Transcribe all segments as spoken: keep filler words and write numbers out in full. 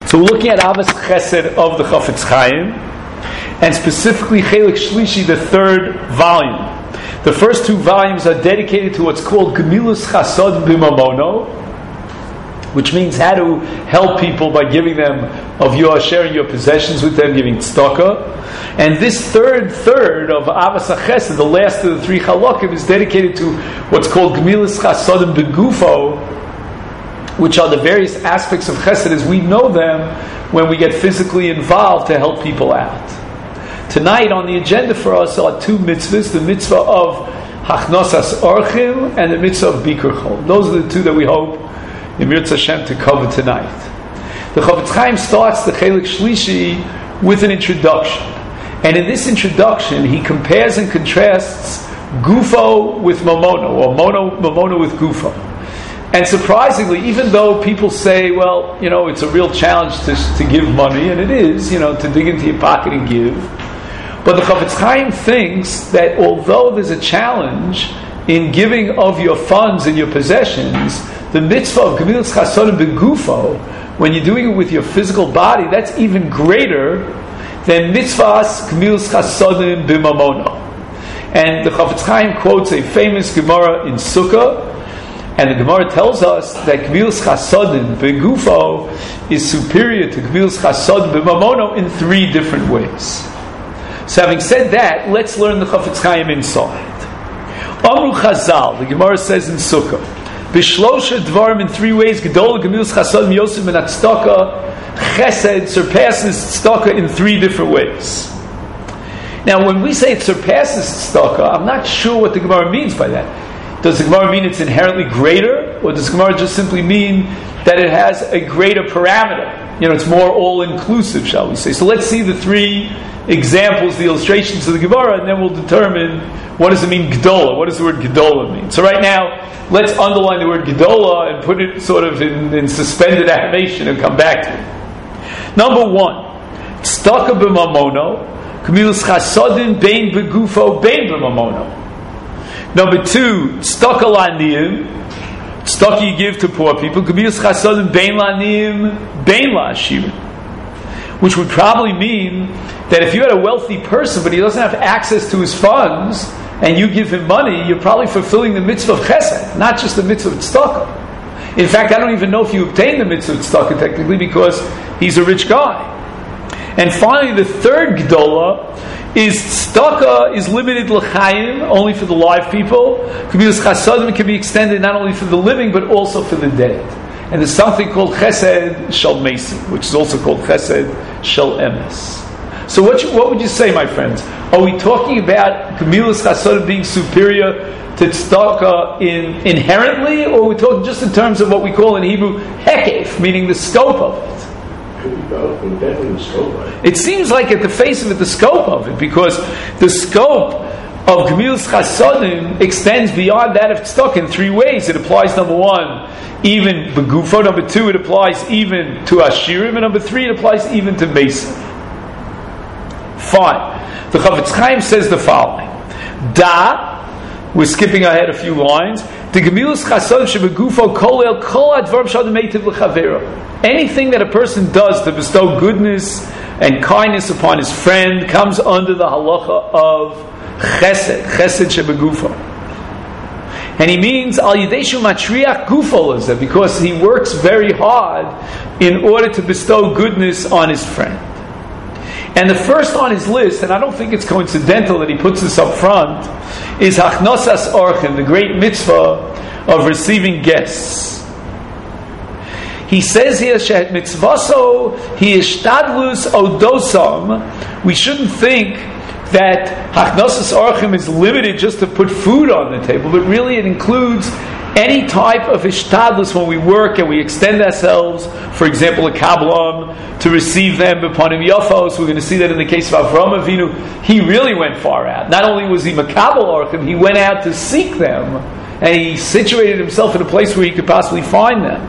So we're looking at Avas Chesed of the Chafetz Chaim, and specifically Chelik Shlishi, the third volume. The first two volumes are dedicated to what's called Gemilus Chasod B'Mamono, which means how to help people by giving them of your, sharing your possessions with them, giving tzedakah. And this third third of Avas Chesed, the last of the three Chalokim, is dedicated to what's called Gemilus Chasodim B'Gufo, which are the various aspects of Chesed as we know them when we get physically involved to help people out. Tonight on the agenda for us are two mitzvahs, the mitzvah of Hachnosas Orchim and the mitzvah of Bikur Chol. Those are the two that we hope in Mirz Hashem to cover tonight. The Chafetz Chaim starts the Chelik Shlishi with an introduction. And in this introduction, he compares and contrasts Gufo with Mamono, or mono, Mamono with Gufo. And surprisingly, even though people say, well, you know, it's a real challenge to, to give money, and it is, you know, to dig into your pocket and give, but the Chafetz Chaim thinks that although there's a challenge in giving of your funds and your possessions, the mitzvah of Gemilus Chasodim B'Gufo, when you're doing it with your physical body, that's even greater than mitzvahs Gemilus Chasodim B'Mamono. And the Chafetz Chaim quotes a famous Gemara in Sukkah, and the Gemara tells us that Gemilus Chasodim B'Gufo is superior to Gemilus Chasodim B'Mamono in three different ways. So having said that, let's learn the Chafetz Chaim inside. Amru Chazal, the Gemara says in Sukkah, B'shlosha dvarim, in three ways, Gedol Gemilus Chasodim Yosef and Tzedakah, Chesed surpasses Tzedakah in three different ways. Now when we say it surpasses Tzedakah, I'm not sure what the Gemara means by that. Does the Gemara mean it's inherently greater, or does the Gemara just simply mean that it has a greater parameter? You know, it's more all-inclusive, shall we say. So let's see the three examples, the illustrations of the Gemara, and then we'll determine what does it mean Gedola. What does the word Gedola mean? So right now, let's underline the word Gedola and put it sort of in, in suspended animation and come back to it. Number one, Tzedakah b'Mamono, Gemilus Chasodim bein b'Gufo bein b'Mamono. Number two, tzedakah la'aniyim, tzedakah you give to poor people, Gemilus Chasodim bein la'aniyim bein la'ashirim, which would probably mean that if you had a wealthy person but he doesn't have access to his funds and you give him money, you're probably fulfilling the mitzvah of chesed, not just the mitzvah of tzedakah. In fact, I don't even know if you obtain the mitzvah of tzedakah technically because he's a rich guy. And finally, the third Gedola is tzedakah is limited l'chaim, only for the live people. Gemilus Chasodim can be extended not only for the living but also for the dead. And there's something called Chesed Shel Mesim, which is also called Chesed Shel Emes. So what, you, what would you say, my friends? Are we talking about Gemilus Chasodim being superior to tzedakah in, inherently, or are we talking just in terms of what we call in Hebrew hekef, meaning the scope of it? Definitely the scope, right? It seems like at the face of it, the scope of it, because the scope of Gemilus Chasodim extends beyond that of tzedakah in three ways. It applies, number one, even Begufo. Number two, it applies even to Ashirim. And number three, it applies even to Mesim. Fine. The Chafetz Chaim says the following. Da, we're skipping ahead a few lines. The Gemilus Chasodim shebegufo kolel kol advarim shadim meitiv l'chavero. Anything that a person does to bestow goodness and kindness upon his friend comes under the halacha of chesed, chesed shebegufo. And he means al yideshu matriach gufo lezeh, because he works very hard in order to bestow goodness on his friend. And the first on his list, and I don't think it's coincidental that he puts this up front, is Hachnosas Orchim, the great mitzvah of receiving guests. He says here, Shehet mitzvaso hi ishtadlus odosam. We shouldn't think that Hachnosas Orchim is limited just to put food on the table, but really it includes any type of ishtadlus when we work and we extend ourselves, for example, a kabbalam, to receive them upon him yafos. We're going to see that in the case of Avraham Avinu. He really went far out. Not only was he makabel orchim, he went out to seek them, and he situated himself in a place where he could possibly find them.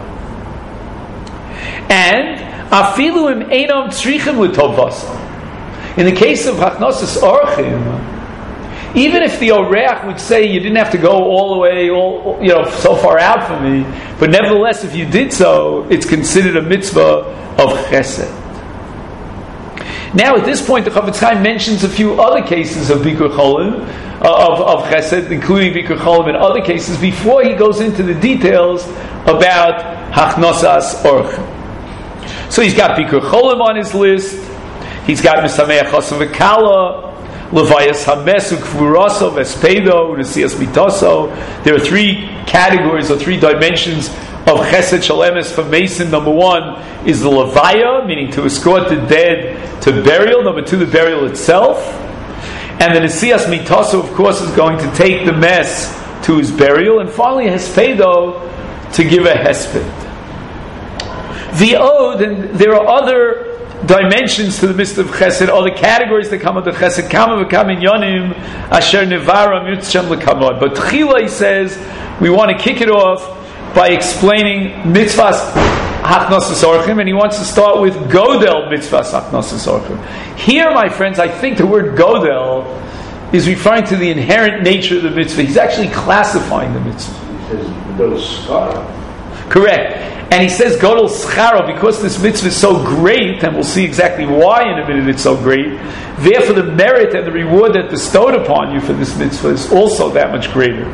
And afilu im einam tzrichim l'tovasam. In the case of Hachnosas Orchim, even if the Oreach would say you didn't have to go all the way, all, you know, so far out from me, but nevertheless, if you did so, it's considered a mitzvah of chesed. Now, at this point, the Chafetz Chaim mentions a few other cases of Bikur Cholim, uh, of, of Chesed, including Bikur Cholim and other cases, before he goes into the details about Hachnosas Orchim. So he's got Bikur Cholim on his list, he's got Mesameach Chosav V'Kala, Levayas Hamesu Kvuroso Vespedo, Nesias Mitoso. There are three categories or three dimensions of Chesed Shalemes for Mason. Number one is the Levaya, meaning to escort the dead to burial. Number two, the burial itself. And the Nesias Mitoso, of course, is going to take the mess to his burial. And finally, Hespedo, to give a Hesped. The Ode, and there are other dimensions to the mitzvah of Chesed, other categories that come under Chesed, Kama v'kam inyonim asher nevara mitzvah l'kamod. But Tchila, he says, we want to kick it off by explaining mitzvahs hachnosas orchim, and he wants to start with Godel mitzvahs hachnosas orchim. Here, my friends, I think the word Godel is referring to the inherent nature of the mitzvah. He's actually classifying the mitzvah. He says, Godel schara. Correct. And he says Godel schara because this mitzvah is so great, and we'll see exactly why in a minute it's so great. Therefore, the merit and the reward that bestowed upon you for this mitzvah is also that much greater.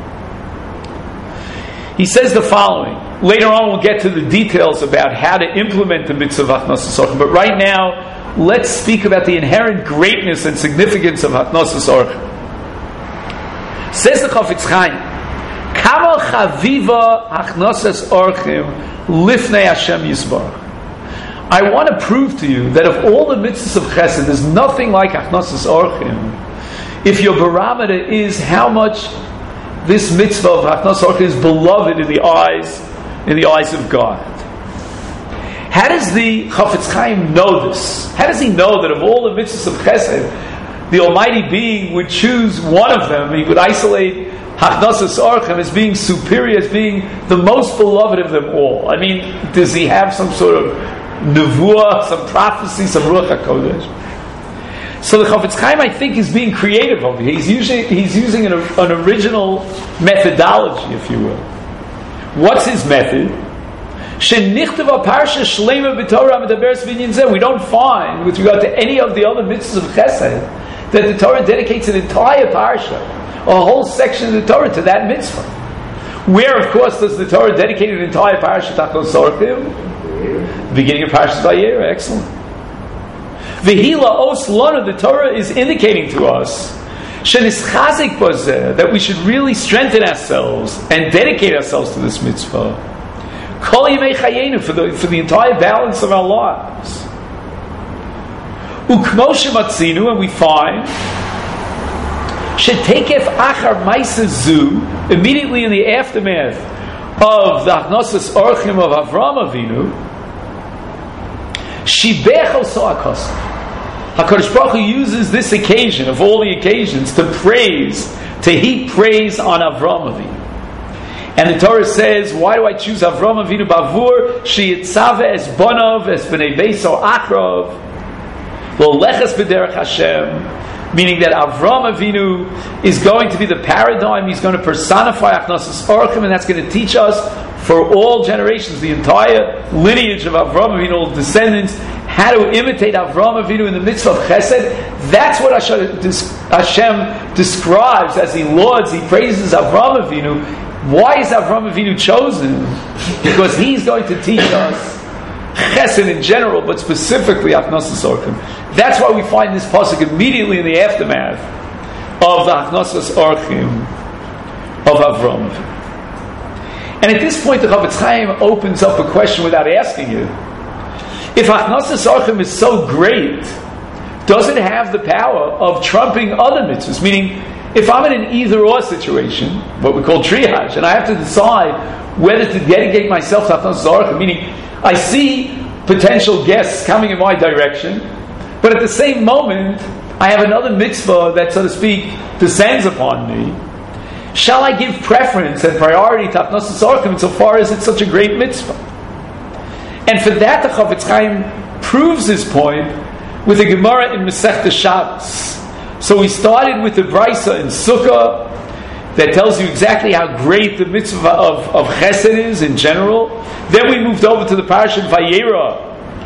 He says the following. Later on we'll get to the details about how to implement the mitzvah of Hachnosas Orchim. But right now, let's speak about the inherent greatness and significance of Hachnosas Orchim. Says the Chafetz Chaim, Kama chaviva Hachnosas Orchim lifnei Hashem Yisbarach. I want to prove to you that of all the mitzvahs of Chesed, there's nothing like Hachnosas Orchim. If your barometer is how much this mitzvah of Hachnosas Orchim is beloved in the eyes, in the eyes of God. How does the Chafetz Chaim know this? How does he know that of all the mitzvahs of Chesed, the Almighty Being would choose one of them? He would isolate Hachnosas Orchim as being superior, as being the most beloved of them all. I mean, does he have some sort of nevuah, some prophecy, some Ruach HaKodesh? So the Chafetz Chaim, I think, is being creative over here. He's using, he's using an, an original methodology, if you will. What's his method? We don't find, with regard to any of the other mitzvahs of Chesed, that the Torah dedicates an entire parsha, a whole section of the Torah, to that mitzvah. Where, of course, does the Torah dedicate an entire parsha to Hachnosas Orchim? The beginning of Parshas Vayera. Excellent. V'hila os lana, the Torah is indicating to us that we should really strengthen ourselves and dedicate ourselves to this mitzvah. Kol yemei chayenu, for the for the entire balance of our lives. Ukmo shematzinu, and we find shetekef achar ma'aseh zu, immediately in the aftermath of the Hachnosas Orchim of Avraham Avinu, shibech oso hakosov. HaKadosh Baruch Hu uses this occasion, of all the occasions, to praise, to heap praise on Avraham Avinu. And the Torah says, why do I choose Avraham Avinu bavur sheyitzave es bonav es b'nei beiso achrav lo leches b'derech Hashem, meaning that Avraham Avinu is going to be the paradigm. He's going to personify Hachnosas Orchim, and that's going to teach us for all generations, the entire lineage of Avraham Avinu, all descendants, how to imitate Avraham Avinu in the mitzvah of Chesed. That's what Hashem describes as He lauds, He praises Avraham Avinu. Why is Avraham Avinu chosen? Because he's going to teach us Chesed in general, but specifically Hachnosas Orchim. That's why we find this pasuk immediately in the aftermath of the Hachnosas Orchim of Avraham Avinu. And at this point, the Chafetz Chaim opens up a question without asking it. If Hachnosas Orchim is so great, does it have the power of trumping other mitzvahs? Meaning, if I'm in an either-or situation, what we call triage, and I have to decide whether to dedicate myself to Hachnosas Orchim, meaning I see potential guests coming in my direction, but at the same moment, I have another mitzvah that, so to speak, descends upon me. Shall I give preference and priority to Hachnosas Orchim insofar as it's such a great mitzvah? And for that, the Chafetz Chaim proves his point with the Gemara in Masechta Shabbos. So we started with the Brisa in Sukkah that tells you exactly how great the mitzvah of, of Chesed is in general. Then we moved over to the Parashat Vayera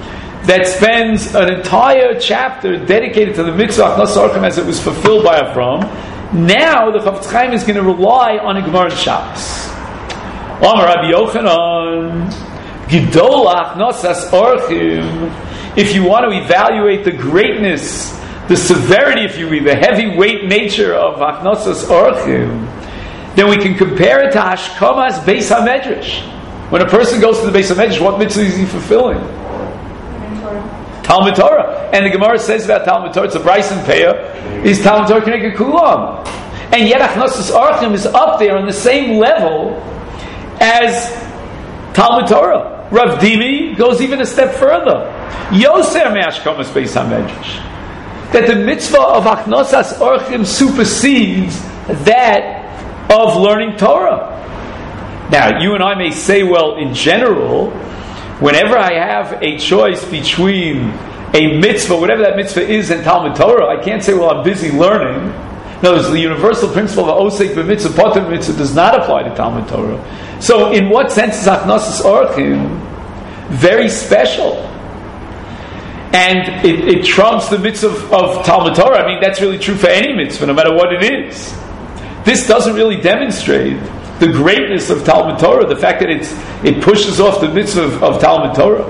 that spends an entire chapter dedicated to the mitzvah Achnas Orchim as it was fulfilled by Avram. Now the Chafetz Chaim is going to rely on a Gemara in Shabbos. Amar Rabbi Yochanan, Gidol Achnosas Orchim. If you want to evaluate the greatness, the severity, if you will, the heavyweight nature of Achnosas Orchim, then we can compare it to Hashkamas Beis HaMedrash. When a person goes to the Beis HaMedrash, what mitzvah is he fulfilling? Talmud Torah. And the Gemara says about Talmud Torah, it's a Bryson Peah, is Talmud Torah Keneged Kulam. And yet Achnosas Orchim is up there on the same level as Talmud Torah. Rav Dimi goes even a step further. Yoser me'ashkamas Beis HaMedrash. That the mitzvah of Achnosas Orchim supersedes that of learning Torah. Now, you and I may say, well, in general, whenever I have a choice between a mitzvah, whatever that mitzvah is, and Talmud Torah, I can't say, well, I'm busy learning. No, the universal principle of osek b'mitzvah, poter b'mitzvah does not apply to Talmud Torah. So, in what sense is Achnosas Orchim very special? And it, it trumps the mitzvah of, of Talmud Torah. I mean, that's really true for any mitzvah, no matter what it is. This doesn't really demonstrate the greatness of Talmud Torah, the fact that it's, it pushes off the mitzvah of, of Talmud Torah.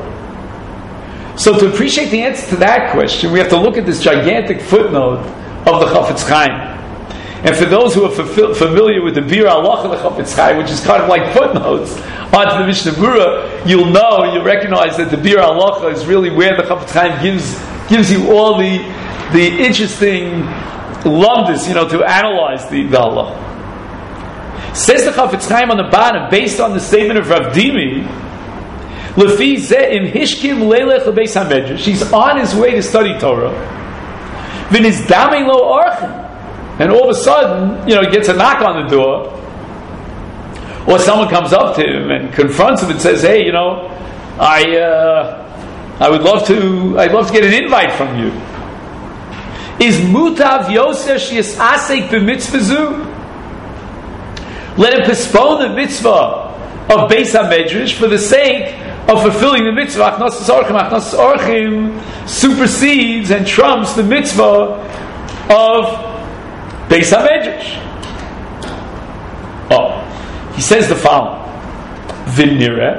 So to appreciate the answer to that question, we have to look at this gigantic footnote of the Chafetz Chaim. And for those who are fulfill, familiar with the Bir Halacha of the Chafetz Chaim, which is kind of like footnotes onto the Mishnah Berurah, you'll know, you'll recognize that the Bir Halacha is really where the Chafetz Chaim gives gives you all the the interesting lumdus, you know, to analyze the, the halacha. Says the Chafetz Chaim on the bottom, based on the statement of Rav Dimi, Lefi zeh im hishkim leilech lebeis hamedrash. He's on his way to study Torah. V'nizdamei lo orchim. And all of a sudden, you know, he gets a knock on the door, or someone comes up to him and confronts him and says, "Hey, you know, I, uh, I would love to, I'd love to get an invite from you. Is mutav yoser shias asek b'mitzvah zu? Let him postpone the mitzvah of Beis HaMedrash for the sake of fulfilling the mitzvah. Achnosas Orchim, Achnosas Orchim supersedes and trumps the mitzvah of Beis HaMedrash." Oh, he says the following: V'nireh.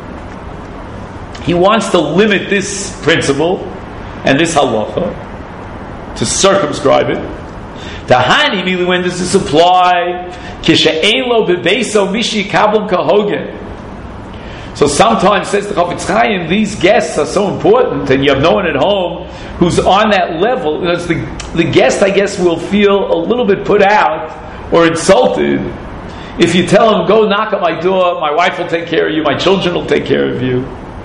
He wants to limit this principle and this halacha, to circumscribe it. Tahani, meaning when does this apply? Kishe'ein lo bebeso mishi kablam kahogen. So sometimes, says the Chafetz Chaim, these guests are so important, and you have no one at home who's on that level. You know, it's the, the guest, I guess, will feel a little bit put out or insulted if you tell him, "Go knock at my door, my wife will take care of you, my children will take care of you."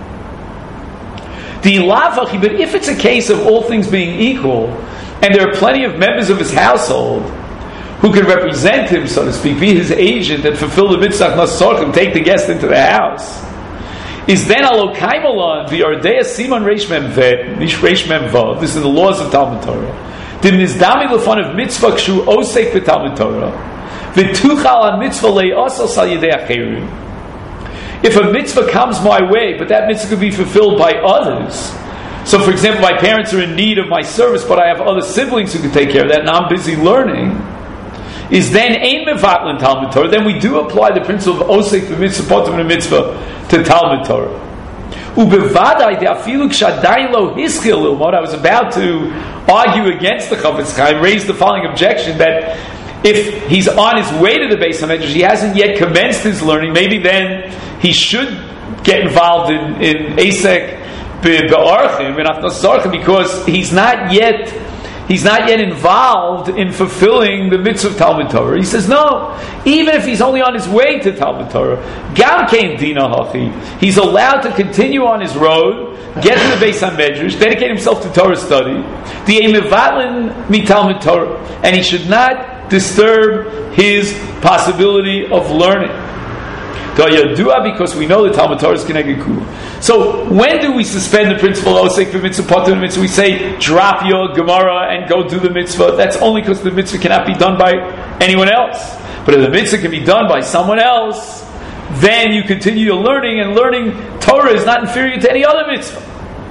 But if it's a case of all things being equal, and there are plenty of members of his household who can represent him, so to speak, be his agent and fulfill the mitzvah Achnosas, take the guest into the house, is then alokaim alon v'yardei simon reish mem vav. This is the laws of Talmud Torah. Dimnizdami lefon of mitzvah kshu osek v'Talmud Torah v'tuchal on mitzvah le'osel sal yedei acherim. If a mitzvah comes my way, but that mitzvah could be fulfilled by others. So, for example, my parents are in need of my service, but I have other siblings who can take care of that, and I'm busy learning. Is then ein mevatlin Talmud Torah? Then we do apply the principle of osek b'mitzvah potem b'mitzvah to Talmud Torah. Ubevadai de'afilu k'shadayin lo hischil lilmod. I was about to argue against the Chafetz Chaim, raise the following objection that if he's on his way to the Beis HaMedrash, he hasn't yet commenced his learning, maybe then he should get involved in, in Asek B'Archim, in Achnosas Orchim, because he's not yet he's not yet involved in fulfilling the mitzvah of Talmud Torah. He says, no, even if he's only on his way to Talmud Torah, Gam Kein Dina Hachi, he's allowed to continue on his road, get to the Beis HaMedrash, dedicate himself to Torah study, the Emevatlin mi Talmud Torah, and he should not disturb his possibility of learning. Because we know that Talmud Torah is Keneged Kula. So when do we suspend the principle osek b'mitzvah potem b'mitzvah? We say drop your Gemara and go do the mitzvah. That's only because the mitzvah cannot be done by anyone else. But if the mitzvah can be done by someone else, then you continue your learning, and learning Torah is not inferior to any other mitzvah.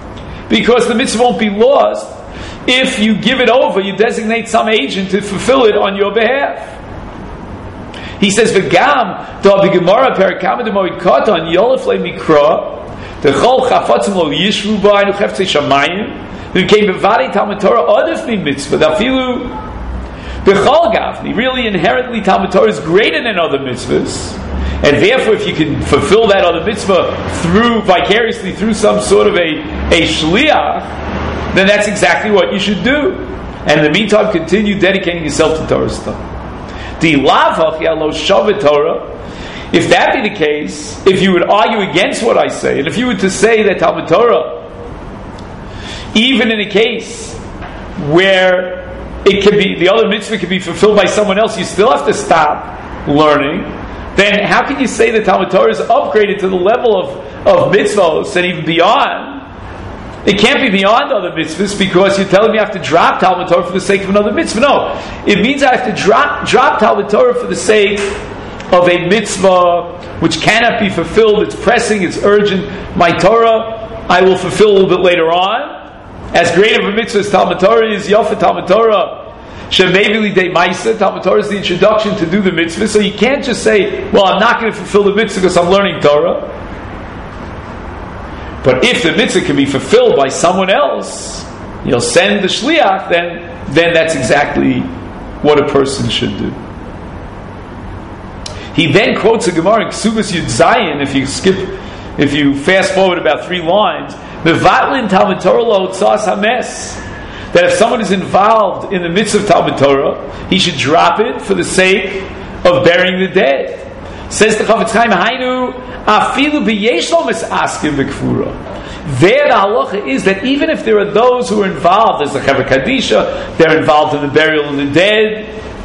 because the mitzvah won't be lost if you give it over, you designate some agent to fulfill it on your behalf. He says, "V'gam da b'gemara perakam demoid katan yolef le'mikra techol chafatzim lo yishvu ba'aynu cheftzei shamayim v'came b'vadi Talmud Torah adif mi mitzvah dafilu b'chol gavni." Really, inherently, Talmud Torah is greater than other mitzvahs, and therefore, if you can fulfill that other mitzvah through vicariously through some sort of a a shliach, then that's exactly what you should do. And in the meantime, continue dedicating yourself to Torah stuff. If that be the case, if you would argue against what I say, and if you were to say that Talmud Torah, even in a case where it could be, the other mitzvah could be fulfilled by someone else, you still have to stop learning, then how can you say that Talmud Torah is upgraded to the level of, of mitzvahs and even beyond? It can't be beyond other mitzvahs because you're telling me I have to drop Talmud Torah for the sake of another mitzvah. No, it means I have to drop drop Talmud Torah for the sake of a mitzvah which cannot be fulfilled. It's pressing, it's urgent. My Torah I will fulfill a little bit later on. As great of a mitzvah as Talmud Torah is, Yofa Talmud Torah, Shemevili De Maisa, Talmud Torah is the introduction to do the mitzvah. So you can't just say, well, I'm not going to fulfill the mitzvah because I'm learning Torah. But if the mitzvah can be fulfilled by someone else, you'll send the shliach, then, then that's exactly what a person should do. He then quotes a Gemara in Ksubas Yud Zayin, if you skip, if you fast forward about three lines, Mevatlin Talmud Torah lo tzas hames, that if someone is involved in the mitzvah of Talmud Torah, he should drop it for the sake of burying the dead. Says the Chafetz Chaim, Hainu afilu b'yesh lo misaskim b'kfura. There the halacha is that even if there are those who are involved, as the Chevra Kadisha, they're involved in the burial of the dead,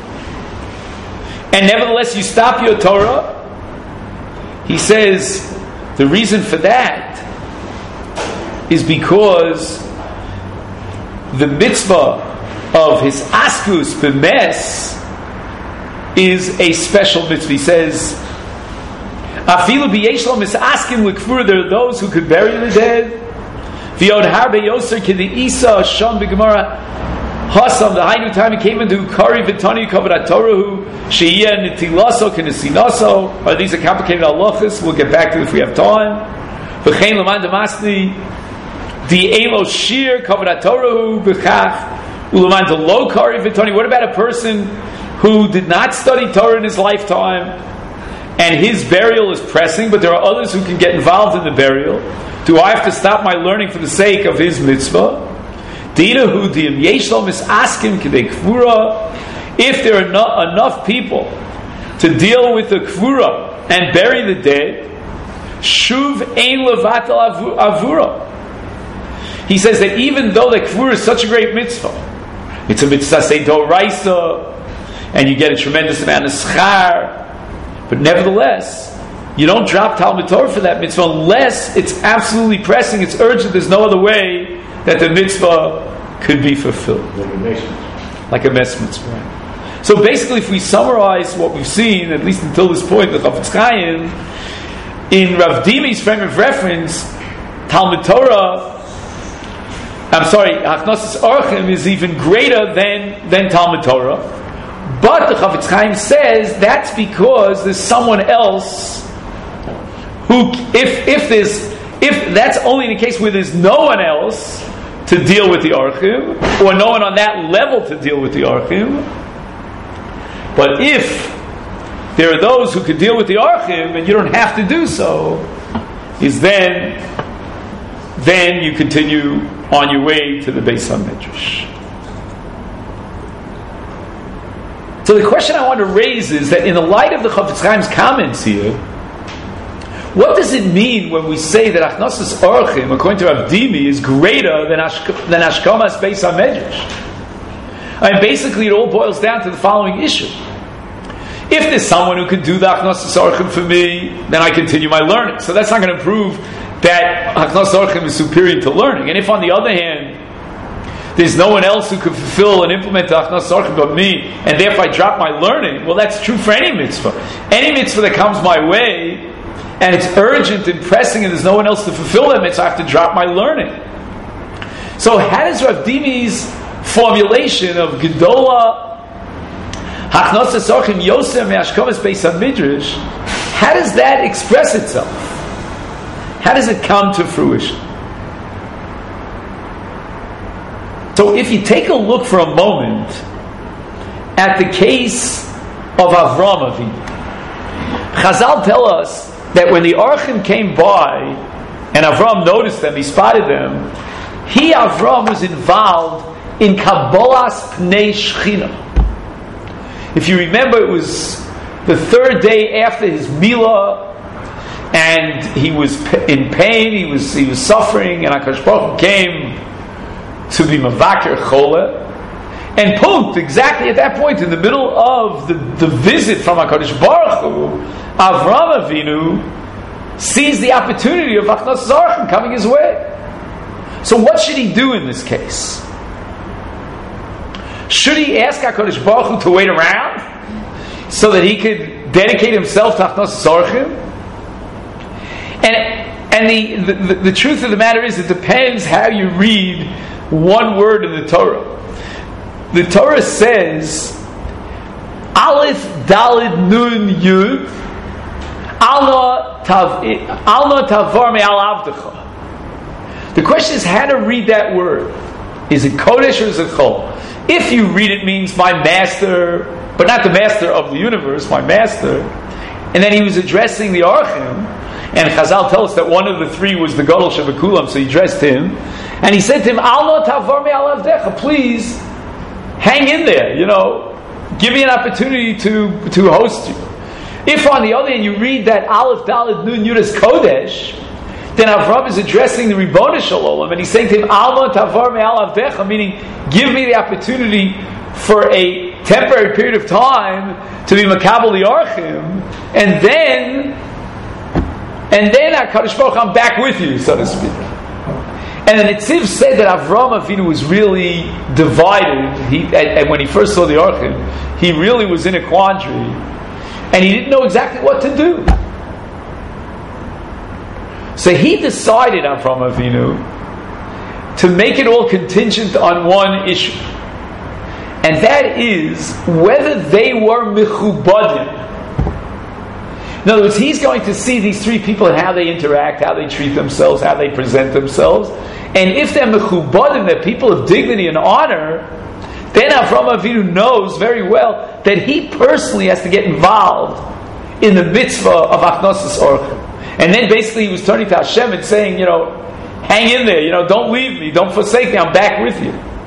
and nevertheless you stop your Torah, he says the reason for that is because the mitzvah of his askus b'mes is a special mitzvah. He says, Afilu b'yesh lo misaskim l'kfur, there are those who could bury the dead. V'yod harbe yoser k'di isa sham b'gemara hasam, the hainu time he came into kari v'tani kavod Torah hu sheiyah nitilaso k'nesinaso. Are these are complicated halachas? We'll get back to it if we have time. V'chein l'man damasni di elo shir kavod Torah hu b'chach u'leman de lo kari v'tani. What about a person who did not study Torah in his lifetime, and his burial is pressing, but there are others who can get involved in the burial? Do I have to stop my learning for the sake of his mitzvah? If there are not enough people to deal with the kvura and bury the dead, shuv ein levatel avura. He says that even though the kvura is such a great mitzvah, it's a mitzvah say doraisa, and you get a tremendous amount of schar, but nevertheless, you don't drop Talmud Torah for that mitzvah unless it's absolutely pressing, it's urgent, there's no other way that the mitzvah could be fulfilled. Like a mess mitzvah. So basically, if we summarize what we've seen, at least until this point, the Chafetz Chaim, in Rav Dimi's frame of reference, Talmud Torah, I'm sorry, Hachnosas Orchim is even greater than, than Talmud Torah. But the Chafetz Chaim says that's because there's someone else who, if if there's if that's only in the case where there's no one else to deal with the Orchim, or no one on that level to deal with the Orchim. But if there are those who could deal with the Orchim and you don't have to do so, is then then you continue on your way to the Beis HaMedrash. So the question I want to raise is that in the light of the Chafetz Chaim's comments here, what does it mean when we say that Hachnosas Orchim, according to Rav Dimi, is greater than Ashk- than Ashkomas Beis HaMedrash? I mean, basically it all boils down to the following issue. If there's someone who can do the Hachnosas Orchim for me, then I continue my learning. So that's not going to prove that Hachnosas Orchim is superior to learning. And if on the other hand, there's no one else who could fulfill and implement the Hachnosas Orchim but me, and therefore I drop my learning, well, that's true for any mitzvah. Any mitzvah that comes my way, and it's urgent and pressing, and there's no one else to fulfill that mitzvah, I have to drop my learning. So how does Rav Dimi's formulation of Gedola Hachnosas Orchim Yosem Me'ashkomas Beis HaMidrash, how does that express itself? How does it come to fruition? So if you take a look for a moment at the case of Avram Avinu, Chazal tell us that when the Orchim came by and Avram noticed them, he spotted them, he, Avram, was involved in Kabbalas Pnei Shechina. If you remember, it was the third day after his Milah, and he was in pain, he was he was suffering, and HaKadosh Baruch Hu came to be Mavaker Chole. And punkt, exactly at that point, in the middle of the, the visit from HaKadosh Baruch Hu, Avram Avinu sees the opportunity of Achnos Zarchim coming his way. So what should he do in this case? Should he ask HaKadosh Baruch Hu to wait around so that he could dedicate himself to Achnos Zarchim? And, and the, the, the, the truth of the matter is, it depends how you read one word in the Torah. The Torah says, Aleph Dalid Nun Yud, Alna Tavar Me'al Avdecha. The question is how to read that word. Is it Kodesh or is it Chol? If you read it means my master, but not the master of the universe, my master, and then he was addressing the Orchim, and Chazal tells us that one of the three was the Gadol Shebekulam, so he addressed him, and he said to him, Alna Tavar Me'al Avdecha, please hang in there, you know, give me an opportunity to, to host you. If on the other hand you read that Aleph Daled Nun Yud is Kodesh, then Avram is addressing the Ribono Shel Olam, and he's saying to him, Alma Tavar Me'al Avdecha, meaning give me the opportunity for a temporary period of time to be Makabel the Orchim, and then and then HaKadosh Baruch Hu, I'm back with you, so to speak. And the Netziv said that Avram Avinu was really divided. He, and, and when he first saw the Orchim, he really was in a quandary, and he didn't know exactly what to do. So he decided, Avram Avinu, to make it all contingent on one issue, and that is whether they were mechubadim. In other words, he's going to see these three people and how they interact, how they treat themselves, how they present themselves. And if they're mechubadim, they're people of dignity and honor, then Avram Avinu knows very well that he personally has to get involved in the mitzvah of Achnosas Orchim. And then basically he was turning to Hashem and saying, you know, hang in there, you know, don't leave me, don't forsake me, I'm back with you.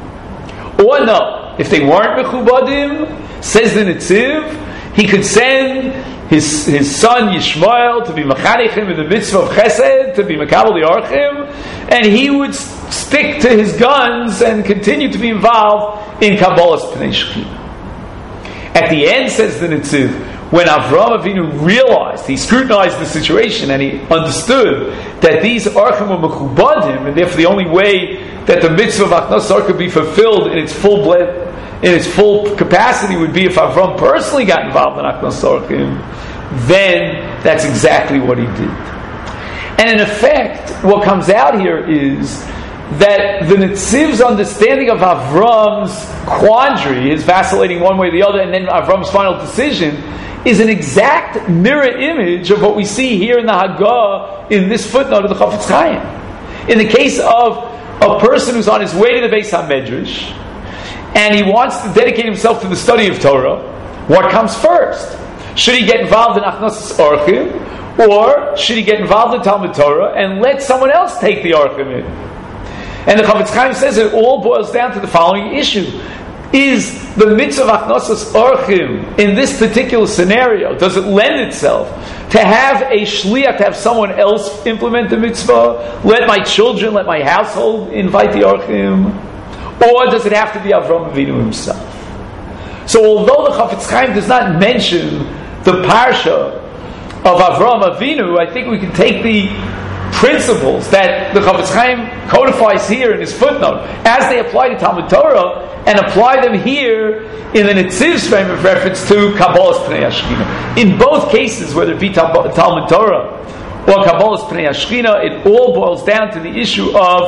Or no, if they weren't mechubadim, says the Netziv, he could send his his son Yishmael to be mechanechim in the mitzvah of Chesed, to be mekabel the Orchim, and he would stick to his guns and continue to be involved in Kabbalas Pnei Shechina. At the end, says the Netziv, when Avram Avinu realized, he scrutinized the situation and he understood that these Orchim were mechubadim, and therefore the only way that the mitzvah of Achnos Zarchim could be fulfilled in its full ble- in its full capacity would be if Avram personally got involved in Achnos Zarchim, then that's exactly what he did. And in effect, what comes out here is that the Netziv's understanding of Avram's quandary, his vacillating one way or the other, and then Avram's final decision, is an exact mirror image of what we see here in the Haggah in this footnote of the Chafetz Chaim. In the case of a person who's on his way to the Beis HaMedrash, and he wants to dedicate himself to the study of Torah, what comes first? Should he get involved in Achnosas Orchim, or should he get involved in Talmud Torah and let someone else take the Orchim in? And the Chafetz Chaim says it all boils down to the following issue. Is the mitzvah of Achnosas Orchim, in this particular scenario, does it lend itself to have a shliach, to have someone else implement the mitzvah? Let my children, let my household invite the Orchim? Or does it have to be Avram Avinu himself? So although the Chafetz Chaim does not mention the parsha of Avram Avinu, I think we can take the principles that the Chafetz Chaim codifies here in his footnote, as they apply to Talmud Torah, and apply them here in the Netziv's frame of reference to Kabbalas Pnei Shechina. In both cases, whether it be Talmud Torah or Kabbalas Pnei Shechina, it all boils down to the issue of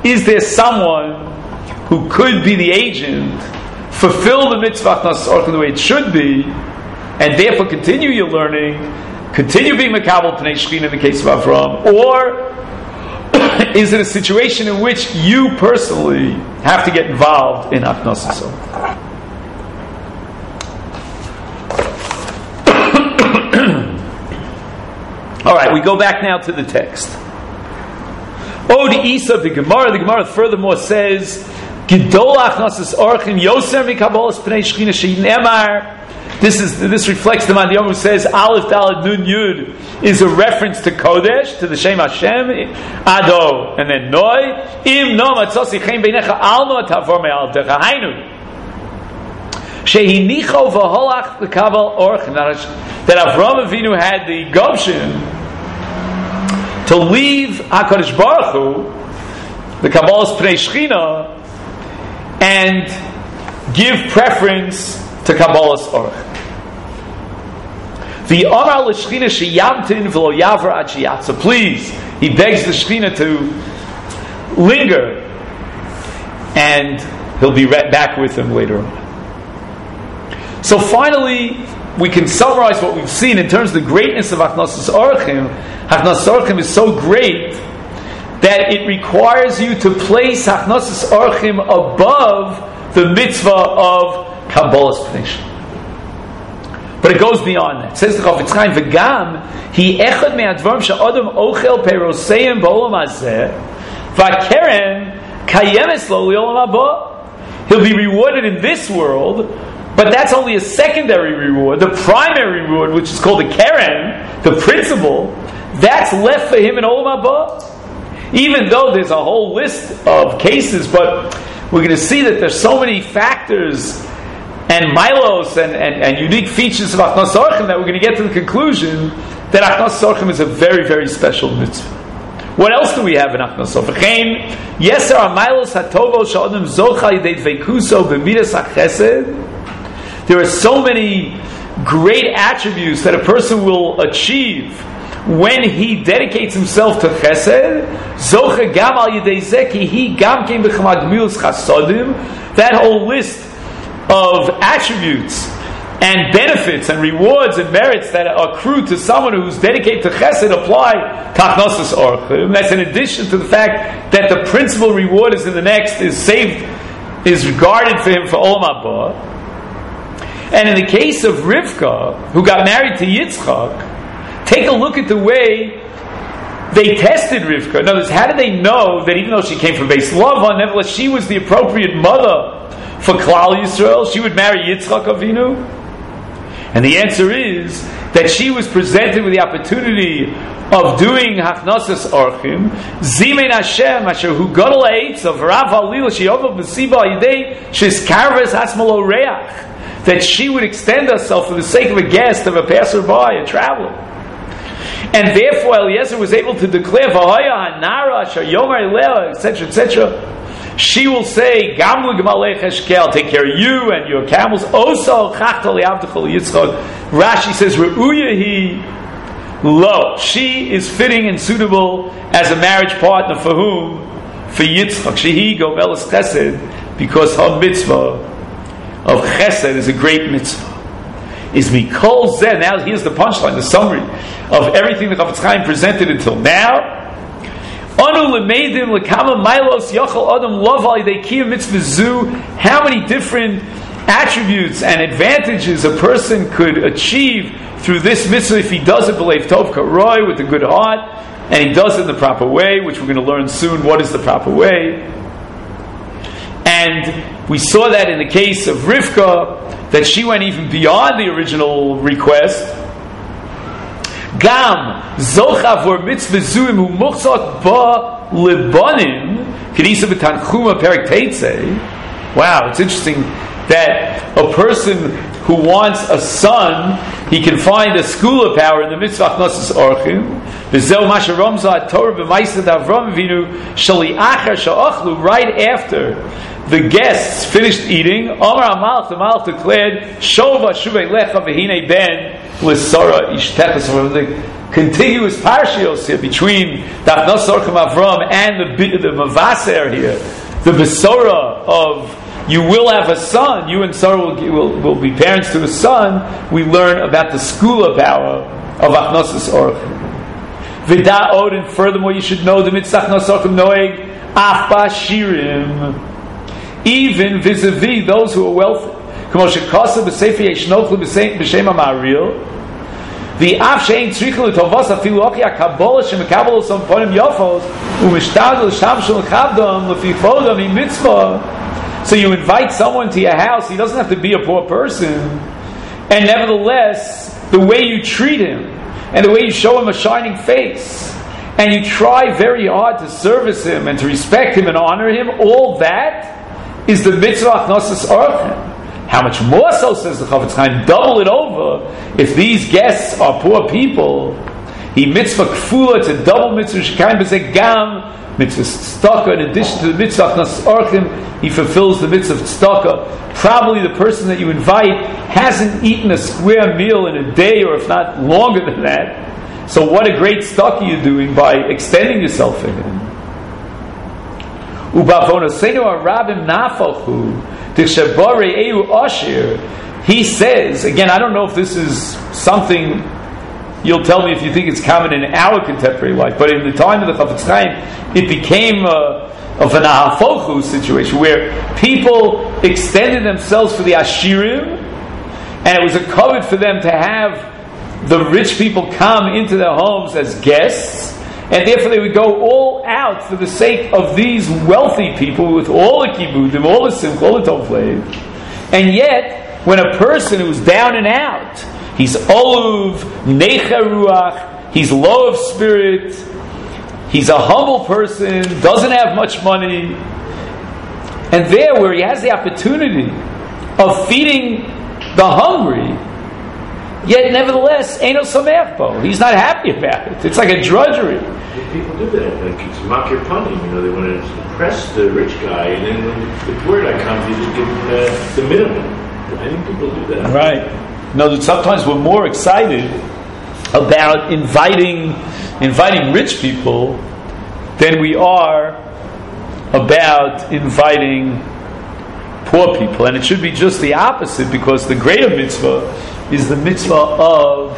is there someone who could be the agent, fulfill the mitzvah Achnasas Orchim the way it should be, and therefore continue your learning, continue being Mekabel Pnei Shechina in the case of Avram, or is it a situation in which you personally have to get involved in Achnasas Orchim? All right, we go back now to the text. Oh, the Isa, the Gemara, the Gemara furthermore says, Gidol Achnasas Orchim Yoser Mikabolas Pnei Shechina She'nemar. This is this reflects the man the Yom who says Aleph Daled Nun Yud is a reference to Kodesh, to the Shem Hashem, Ado, and then Noi. Im no matzosi chen beinecha al no tavor me'al decha hainu. Shehinicho v'holach l'kabel orchim. That Avram Avinu had the gumption to leave HaKadosh Baruch Hu, the Kabbalah's Pnei Shechina, and give preference to Kabbalah's Orch. The Amar l'Shechina sheyamtin v'lo yavar ad sheyatza. Please, he begs the Shechina to linger, and he'll be right back with him later on. So finally, we can summarize what we've seen in terms of the greatness of Achnasas Orchim. Achnasas Orchim is so great that it requires you to place Achnasas Orchim above the mitzvah of Kabbalah's Pnei Shechina. But it goes beyond that. It says the Chafetz Chaim, "V'gam hi echad me'advarim she'adam ochel peiroseim ba'olam hazeh v'akeren kayemes lo li'olam haba." He'll be rewarded in this world, but that's only a secondary reward. The primary reward, which is called the keren, the principle, that's left for him in Olam Haba. Even though there's a whole list of cases, but we're going to see that there's so many factors and milos and, and, and unique features of Achnasas Orchim that we're going to get to the conclusion that Achnasas Orchim is a very, very special mitzvah. What else do we have in Achnasas Orchim? Yeser ha-milos ha-tovo she'adam zocha yidei dveikuso b'midas ha-chesed. There are so many great attributes that a person will achieve when he dedicates himself to chesed. Zocha gam al yidei zeki hi gam kein b'chama gemilas chasodim. That whole list of attributes and benefits and rewards and merits that accrue to someone who's dedicated to chesed apply to Achnasas Orchim. That's in addition to the fact that the principal reward is in the next, is saved, is regarded for him for Olam Haba. And in the case of Rivka, who got married to Yitzchak, take a look at the way they tested Rivka. In other words, how did they know that even though she came from Beis Lavan, nevertheless she was the appropriate mother for Klal Yisrael? She would marry Yitzchak Avinu? And the answer is that she was presented with the opportunity of doing Achnasas Orchim. Zimein Hashem asher hu gadol ha'etzav rav halila sheyovav b'siba yidei sheskarves hasmalo reach. That she would extend herself for the sake of a guest, of a passerby, a traveler. And therefore Eliezer was able to declare V'haya hanara asher yomer eleh, et cetera, et cetera. She will say, Gamlu Gemalei Cheshkel, take care of you and your camels. Also, Chachta Li'avdechol Yitzchak. Rashi says, Re'uyahi Lo. She is fitting and suitable as a marriage partner for whom? For Yitzchak. Shehi Gomelas Chesed, because her mitzvah of Chesed is a great mitzvah. Is Mikol Zeh. Now here's the punchline, the summary of everything that Chafetz Chaim presented until now. How many different attributes and advantages a person could achieve through this mitzvah if he does it b'leiv tov karoi, with a good heart, and he does it in the proper way, which we're going to learn soon. What is the proper way? And we saw that in the case of Rivka, that she went even beyond the original request. Gam zocha for mitzvah zuim hu muchzot ba libanim kedisa b'tanchuma perik teitzei. Wow, it's interesting that a person who wants a son, he can find a school of power in the mitzvah Achnasas Orchim. V'zeu masha romza Torah b'maisa d'Avram Avinu shali achar sha'achlu, right after the guests finished eating. Amar HaMalach, the Malach declared, Shova shuvei lecha v'hinei ben l'sara ishtecha. So the contiguous parshios here between the Achnos Orchim Avram and the, the Mavaser here, the Besora of you will have a son, you and Sarah will, will, will be parents to a son, we learn about the skula power of Achnos Orchim. Vida Od, and furthermore you should know the Mitzvah Achnos Orchim Noeg Af Bashirim, even vis-a-vis those who are wealthy. K'mo shekasa b'sefer yeshnochlu b'shem ha'maril, the af shein tzricha l'tovos afilu ochi ha'kabolah shemekabel osam ponim yofos u'mishtadel shamshul chavdom l'fichodam hi mitzvah. So you invite someone to your house, he doesn't have to be a poor person, and nevertheless the way you treat him and the way you show him a shining face and you try very hard to service him and to respect him and honor him, all that is the mitzvah Achnos Orchim. How much more so, says the Chafetz Chaim, double it over if these guests are poor people. He mitzvah kfula, it's a double mitzvah shekayim b'zeh gam mitzvah tzedakah. In addition to the mitzvah Achnos Orchim, he fulfills the mitzvah tzedakah. Probably the person that you invite hasn't eaten a square meal in a day, or if not longer than that. So what a great tzedakah you're doing by extending yourself to him. Ubavonosenu arabim nafachu. He says, again, I don't know if this is something, you'll tell me if you think it's common in our contemporary life, but in the time of the Chafetz Chaim, it became a, of an ahafochu situation where people extended themselves for the ashirim, and it was a covet for them to have the rich people come into their homes as guests, and therefore they would go all out for the sake of these wealthy people with all the kibudim, all the simcha, all the tovlev. And yet, when a person who's down and out, he's oluv, necha ruach, he's low of spirit, he's a humble person, doesn't have much money, and there where he has the opportunity of feeding the hungry, yet nevertheless, Eino Sameach Bo, he's not happy about it. It's like a drudgery. People do that. Like it's makir panim. You know, they want to impress the rich guy, and then when the poor guy comes, you just give him uh, the minimum. I think people do that. Right. No, sometimes we're more excited about inviting inviting rich people than we are about inviting poor people, and it should be just the opposite, because the greater mitzvah is the mitzvah of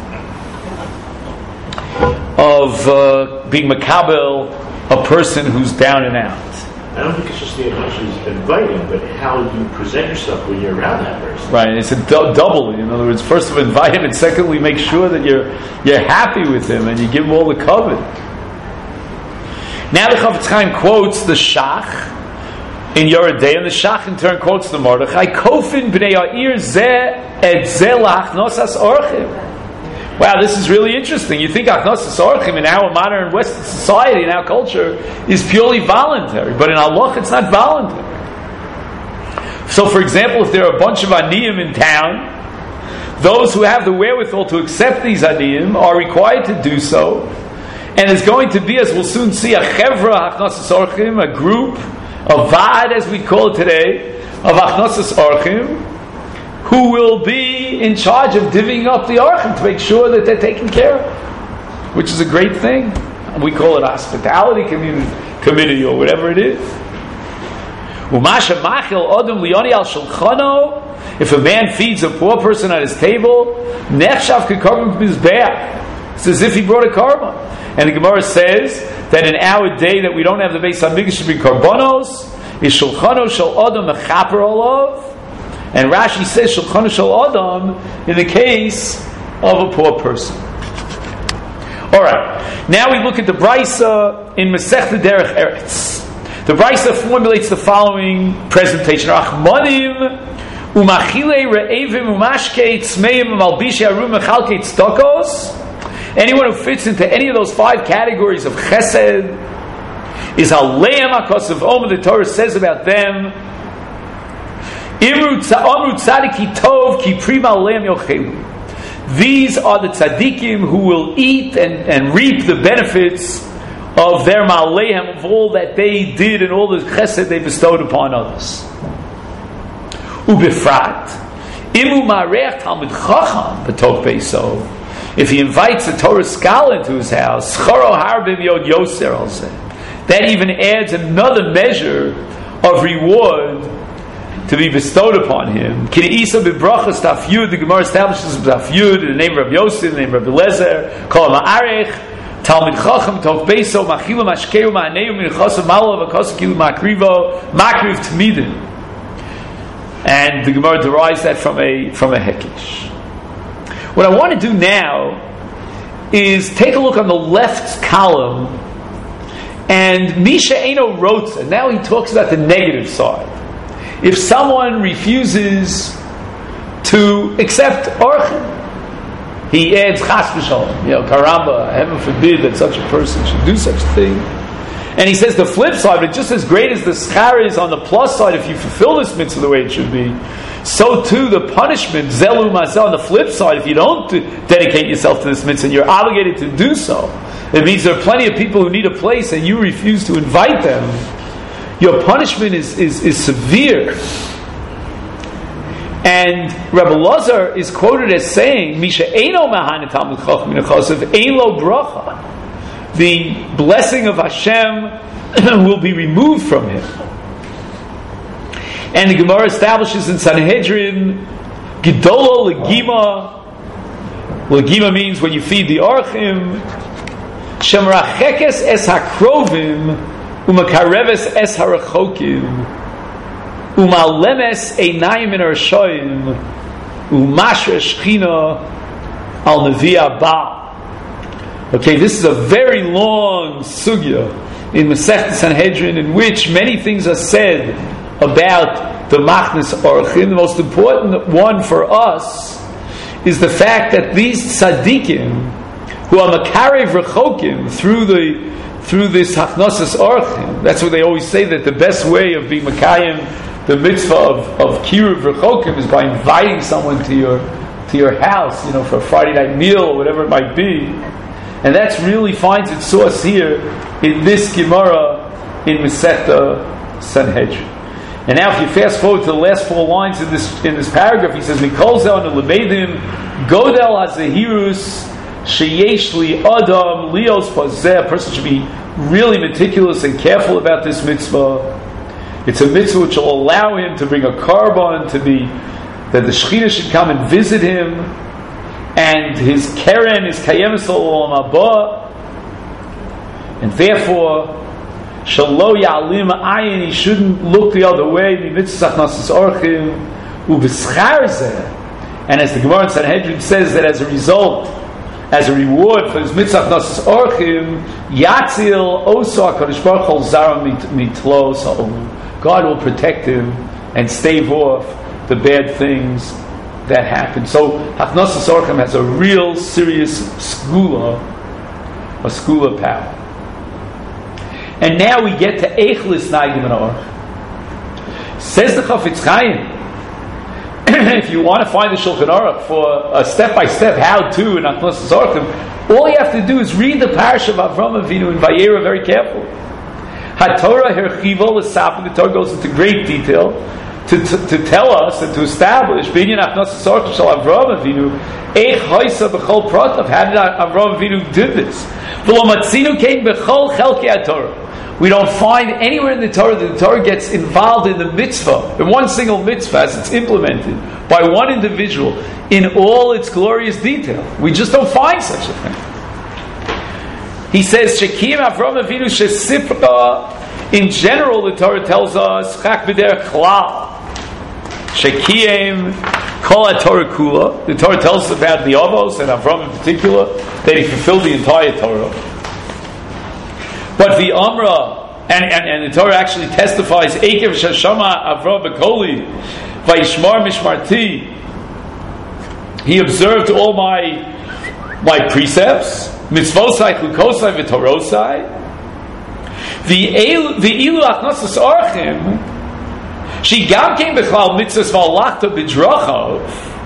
of uh, being makabel, a person who's down and out. I don't think it's just the much as inviting, but how you present yourself when you're around that person. Right, it's a du- double. In other words, first of all, invite him, and secondly, make sure that you're you're happy with him and you give him all the covet. Now the Chafetz Chaim quotes the Shach in Yoredei, and the Shach in turn quotes the Mordechai. Kofin b'nei ha'ir zeh et zeh la'achnosas orchim. Wow, this is really interesting. You think Achnosas Orchim in our modern Western society, in our culture, is purely voluntary, but in Allah it's not voluntary. So, for example, if there are a bunch of aniyim in town, those who have the wherewithal to accept these aniyim are required to do so, and there's going to be, as we'll soon see, a chevra Achnosas Orchim, a group, a vad as we call it today, of Achnosas Orchim, who will be in charge of divvying up the orchim to make sure that they're taken care of, which is a great thing. We call it hospitality community, committee or whatever it is. If a man feeds a poor person at his table, it's as if he brought a korban. And the Gemara says that in our day that we don't have the Beis Hamikdash to bring korbanos, is shulchano shel adam mechaper olav. And Rashi says shulchano shel adam in the case of a poor person. All right. Now we look at the Brisa in Masechta Derech Eretz. The Brisa formulates the following presentation: Achmanim umachile re'evim umashkei tzmeim umalbishi arum mechalkei tzedakos. Anyone who fits into any of those five categories of chesed is aleim hakasav omer. The Torah says about them, Imru tzadiki tov ki prima aleim yochelu. These are the tzaddikim who will eat and, and reap the benefits of their ma'aleim, of all that they did and all the chesed they bestowed upon others. Ubifrat, imu mareach talmid chacham b'tok beiso. if he invites a Torah scholar into his house, Choro Harbim Yod Yoser also, that even adds another measure of reward to be bestowed upon him. Kineisa b'brachas Daf Yud, the Gemara establishes Daf Yud in the name of Rabbi Yosef, in the name of Rabbi Lezer, Kol Ma'arech, Talmid Chacham, Tov Beiso, Machilu Mashkeu, Ma'aneu, Minchasav Malo, V'kosav Kilu Makrivo, Makriv Tmidin. And the Gemara derives that from a from a Hekesh. What I want to do now is take a look on the left column, and Misha Eino wrote, and now he talks about the negative side. If someone refuses to accept Orchim, he adds Chas v'Shalom, you know, Karamba, heaven forbid that such a person should do such a thing. And he says the flip side, but just as great as the schar is on the plus side, if you fulfill this mitzvah the way it should be, so too the punishment, Zelu Maseh, on the flip side, if you don't dedicate yourself to this mitzvah and you're obligated to do so, it means there are plenty of people who need a place and you refuse to invite them. Your punishment is, is, is severe. And Rabbi Lazar is quoted as saying, Misha Eino Mahanet Talmid Chacham Min HaChosav Ein Lo Bracha. The blessing of Hashem will be removed from him. And the Gemara establishes in Sanhedrin, Gedolo Legima. Legima means when you feed the Orchim, Shemrachekes es hakrovim, umakareves es harachokim, umalemes einayim in arshoyim, umashra shchina al neviah ba. Okay, this is a very long sugya in Masechet Sanhedrin, in which many things are said about the Machnes Orchim. The most important one for us is the fact that these tzaddikim, who are makarev rechokim through the through this hachnosas orchim, that's what they always say, that the best way of being makayim the mitzvah of, of kiruv rechokim is by inviting someone to your to your house, you know, for a Friday night meal or whatever it might be. And that's really finds its source here in this Gemara in Masechta Sanhedrin. And now, if you fast forward to the last four lines in this in this paragraph, he says, "Mikol zeh anu lemedim godel hazehirus sheyesh li adam lios pazeh." A person should be really meticulous and careful about this mitzvah. It's a mitzvah which will allow him to bring a korban, to be that the Shekhinah should come and visit him, and his keren is kayemes olam haba, and therefore shalo ya'alim ayin, he shouldn't look the other way. Mitzvah nachnas orchim u'b'schar zeh, and as the Gemara in Sanhedrin says that as a result, as a reward for his mitzvah nachnas orchim, yatzil osa hakadosh baruch hu zara mitlo sa'ol, God will protect him and stave off the bad things that happen. So Hachnasas Orchim has a real serious skula, a skula power. And now we get to Eichlis Naigim and Aruch. Says the Chafetz Chaim, if you want to find the Shulchan Aruch for a step-by-step how-to in Hachnasas Orchim, all you have to do is read the Parasha of Avram Avinu and Vayera very carefully. HaTorah Herchivo L'Sapin, the Torah goes into great detail To, to, to tell us and to establish Binyan Hachnasas Orchim Shel Avraham Avinu Eich Hoisa B'chol Protav. How did Avraham Avinu did this? V'lo matzinu kein B'chol Chelkei HaTorah. We don't find anywhere in the Torah that the Torah gets involved in the mitzvah, in one single mitzvah as it's implemented by one individual in all its glorious detail. We just don't find such a thing. He says Shekim Avraham Avinu Shesipra. In general, the Torah tells us Chak B'derech Klal Shekiyim Kol HaTorah Kula. The Torah tells us about the Avos and Avram in particular, that he fulfilled the entire Torah. But the Amra, and, and, and the Torah actually testifies, Ekev Shashama Avram B'Koli Vayishmar Mishmarti. He observed all my my precepts, Mitzvosai Chukosai V'Torosai. The ilu Hachnasas Orchim, she gam came b'chlal mitzvahs v'alachta b'drachav,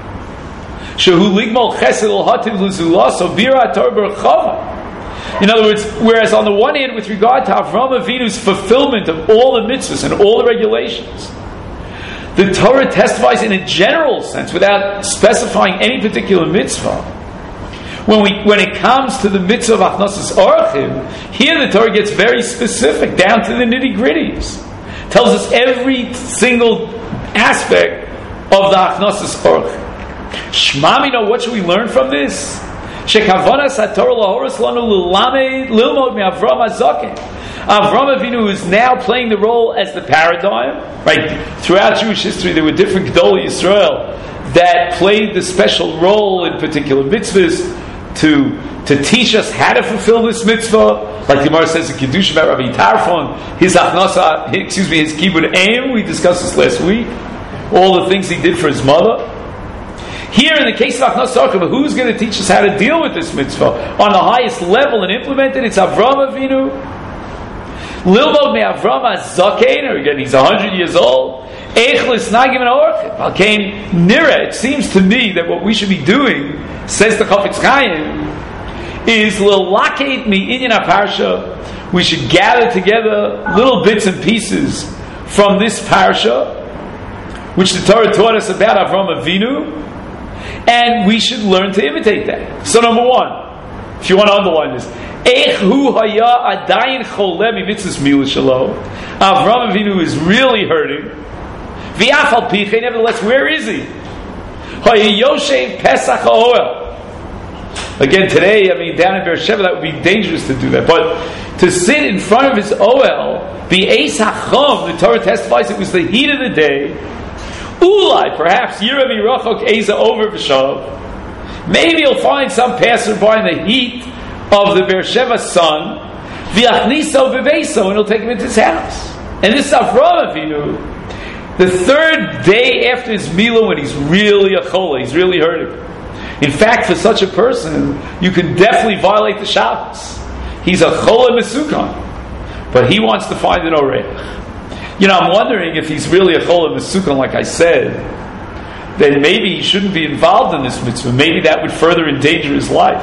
shehu ligmol chesed l'hativ l'zulaso bira Torah b'rchava. In other words, whereas on the one hand, with regard to Avraham Avinu's fulfillment of all the mitzvahs and all the regulations, the Torah testifies in a general sense, without specifying any particular mitzvah. when we when it comes to the mitzvah of Achnasas Orchim, here the Torah gets very specific, down to the nitty-gritties. Tells us every single aspect of the Achnasas Orchim. Shmamino, what should we learn from this? Shekavanas HaTorah lahoros lanu lelamed lilmod me'Avram HaZaken. Avram Avinu is now playing the role as the paradigm. Right? Throughout Jewish history, there were different Gedolei Yisrael that played the special role in particular mitzvahs to to teach us how to fulfill this mitzvah. Like the Gemara says in Kiddush about Rabbi Tarfon, his achnasa, excuse me, his kibbud aim. We discussed this last week. All the things he did for his mother. Here, in the case of Achnasas Orchim, who's going to teach us how to deal with this mitzvah on the highest level and implement it? It's Avram Avinu. Lilmod me Avram HaZaken, or again, he's a hundred years old. Eichlis Nagim and Orchim. Alkein Nira. It seems to me that what we should be doing, says the Chafetz Chaim, is Lilakate mi Inyan HaParsha. We should gather together little bits and pieces from this parsha, which the Torah taught us about Avram Avinu, and we should learn to imitate that. So, number one, if you want to underline this, Avram Avinu is really hurting. Nevertheless, where is he? Again, today, I mean, down in Beersheba, that would be dangerous to do that. But to sit in front of his Oel, the Eis HaChom, the Torah testifies it was the heat of the day. Ulai, perhaps, Yiravi Rachok Eza over B'Shav. Maybe you'll find some passerby in the heat of the Beersheba sun, V'achniso V'veiso, and he'll take him into his house. And this Avram Avinu, the third day after his Milah, when he's really a chola, he's really hurting. In fact, for such a person, you can definitely violate the Shabbos. He's a chola Mesukon, but he wants to find an Orech. You know, I'm wondering if he's really a chola Mesukon, like I said, then maybe he shouldn't be involved in this mitzvah. Maybe that would further endanger his life.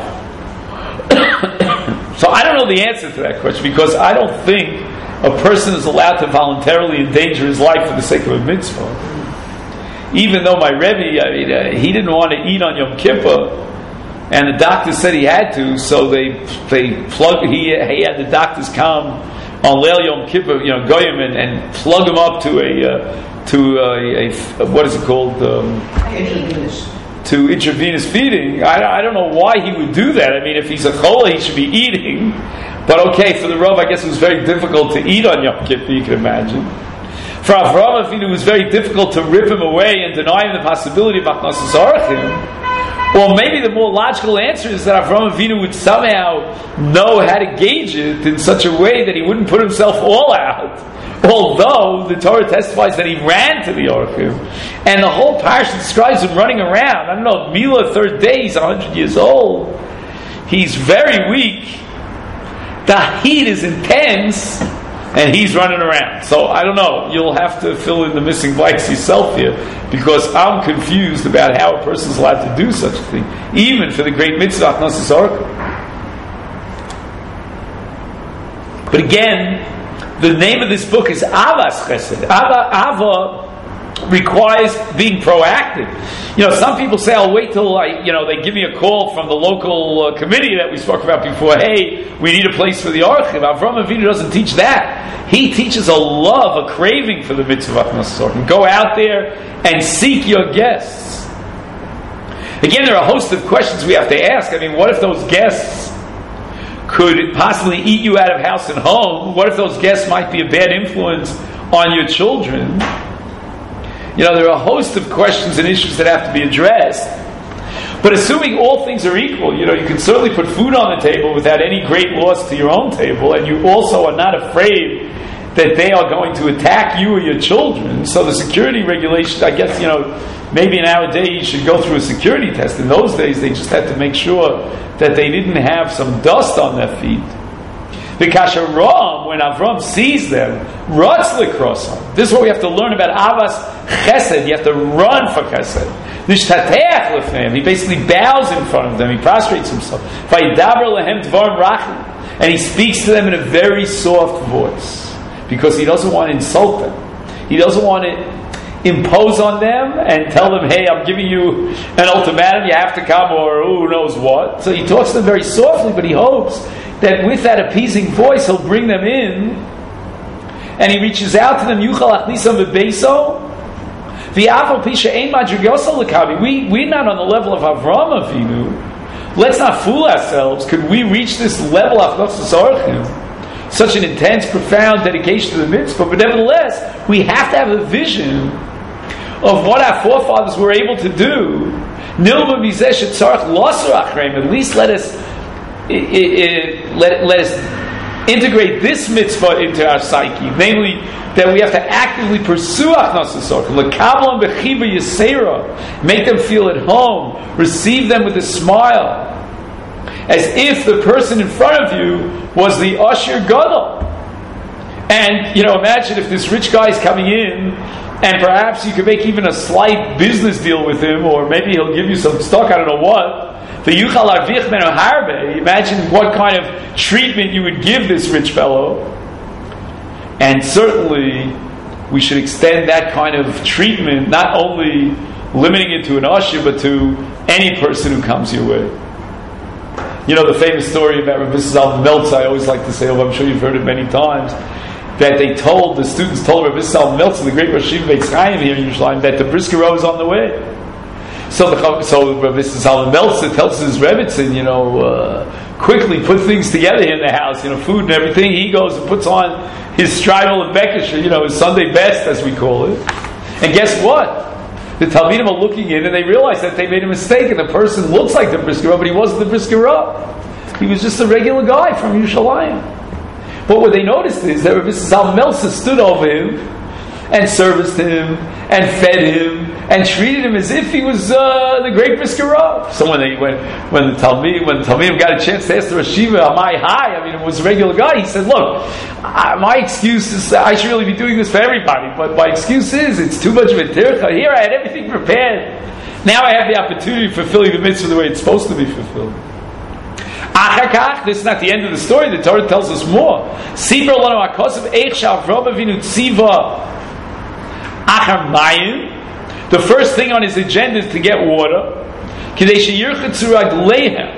So I don't know the answer to that question, because I don't think a person is allowed to voluntarily endanger his life for the sake of a mitzvah. Even though my Rebbe, I mean, uh, he didn't want to eat on Yom Kippur, and the doctor said he had to, so they they plug he, he had the doctors come on Leil Yom Kippur, you know, Goyim, and, and plug him up to a uh, to a, a, a what is it called? Um, to intravenous feeding. I, I don't know why he would do that. I mean, if he's a chola, he should be eating. But okay, for the Rav, I guess it was very difficult to eat on Yom Kippur, you can imagine. For Avram Avinu, it was very difficult to rip him away and deny him the possibility of Achnasas Orchim. Well, maybe the more logical answer is that Avram Avinu would somehow know how to gauge it in such a way that he wouldn't put himself all out. Although the Torah testifies that he ran to the Orchim, and the whole parsha describes him running around. I don't know, Milah, third day, he's a hundred years old. He's very weak. The heat is intense, and he's running around. So I don't know. You'll have to fill in the missing blanks yourself here, because I'm confused about how a person's allowed to do such a thing, even for the great mitzvah Achnasas Orchim. But again, the name of this book is Avas Chesed. Ava, Ava requires being proactive. You know, some people say, I'll wait till I, you know, they give me a call from the local uh, committee that we spoke about before. Hey, we need a place for the Orchim. Avram Avinu doesn't teach that. He teaches a love, a craving for the mitzvah of Achnasas Orchim. Go out there and seek your guests. Again, there are a host of questions we have to ask. I mean, what if those guests could possibly eat you out of house and home? What if those guests might be a bad influence on your children? You know, there are a host of questions and issues that have to be addressed. But assuming all things are equal, you know, you can certainly put food on the table without any great loss to your own table, and you also are not afraid that they are going to attack you or your children. So the security regulations, I guess, you know, maybe in our day you should go through a security test. In those days, they just had to make sure that they didn't have some dust on their feet. The Kasharam, when Avram sees them, runs across them. This is what we have to learn about Avas Chesed. You have to run for Chesed. Nishtateach lefneim. He basically bows in front of them. He prostrates himself. Vayidaber lehem dvarim rachim. And he speaks to them in a very soft voice, because he doesn't want to insult them. He doesn't want to impose on them and tell them, hey, I'm giving you an ultimatum, you have to come, or who knows what. So he talks to them very softly, but he hopes that with that appeasing voice, he'll bring them in, and he reaches out to them, Yuchal achnisam v'beiso, v'afal pisha ein madrigoso l'kavi. We, we're not on the level of Avraham Avinu. Let's not fool ourselves. Could we reach this level of Achnos Orchim? Such an intense, profound dedication to the mitzvah, but nevertheless, we have to have a vision of what our forefathers were able to do. Nilma mizeh shetzarach loser achreim. At least let us it, it, let, let us integrate this mitzvah into our psyche, namely that we have to actively pursue achnasas orchim, lekablam bechiva yisera, make them feel at home, receive them with a smile, as if the person in front of you was the Asher Gadol. And, you know, imagine if this rich guy is coming in, and perhaps you could make even a slight business deal with him, or maybe he'll give you some stock, I don't know what. The Yuchal Arvich Meno Harbe, imagine what kind of treatment you would give this rich fellow. And certainly, we should extend that kind of treatment, not only limiting it to an Asher, but to any person who comes your way. You know the famous story about Rabbi Zal Meltz, I always like to say, oh, I'm sure you've heard it many times, that they told, the students told Rabbi Zal Meltz, the great Rosh Yeshiva Beis Chaim here in Yerushalayim, that the Brisker Row is on the way. So the, so Rabbi Zal Meltz tells his Rebbitzin, you know, uh, quickly put things together here in the house, you know, food and everything. He goes and puts on his Stridel and Bekisher, you know, his Sunday best, as we call it. And guess what? The Talmidim are looking in and they realize that they made a mistake, and the person looks like the Brisker Row, but he wasn't the Brisker Row. He was just a regular guy from Yerushalayim. But what they noticed is that Rabbi Zal Meltzer stood over him and serviced him and fed him and treated him as if he was uh, the great Brisker Row. So when they when when the Talmid when the Talmidim got a chance to ask the Rosh Yeshiva, "Am I high?" I mean, it was a regular guy. He said, "Look, I, my excuse is I should really be doing this for everybody, but my excuse is it's too much of a tircha. Here I had everything prepared. Now I have the opportunity of fulfilling the mitzvah the way it's supposed to be fulfilled." Achakach, this is not the end of the story. The Torah tells us more. Sibra lanu hakosav eich she'Avraham Avinu tziva achar mayim. The first thing on his agenda is to get water. Kidei sheyirchatzu ragleihem.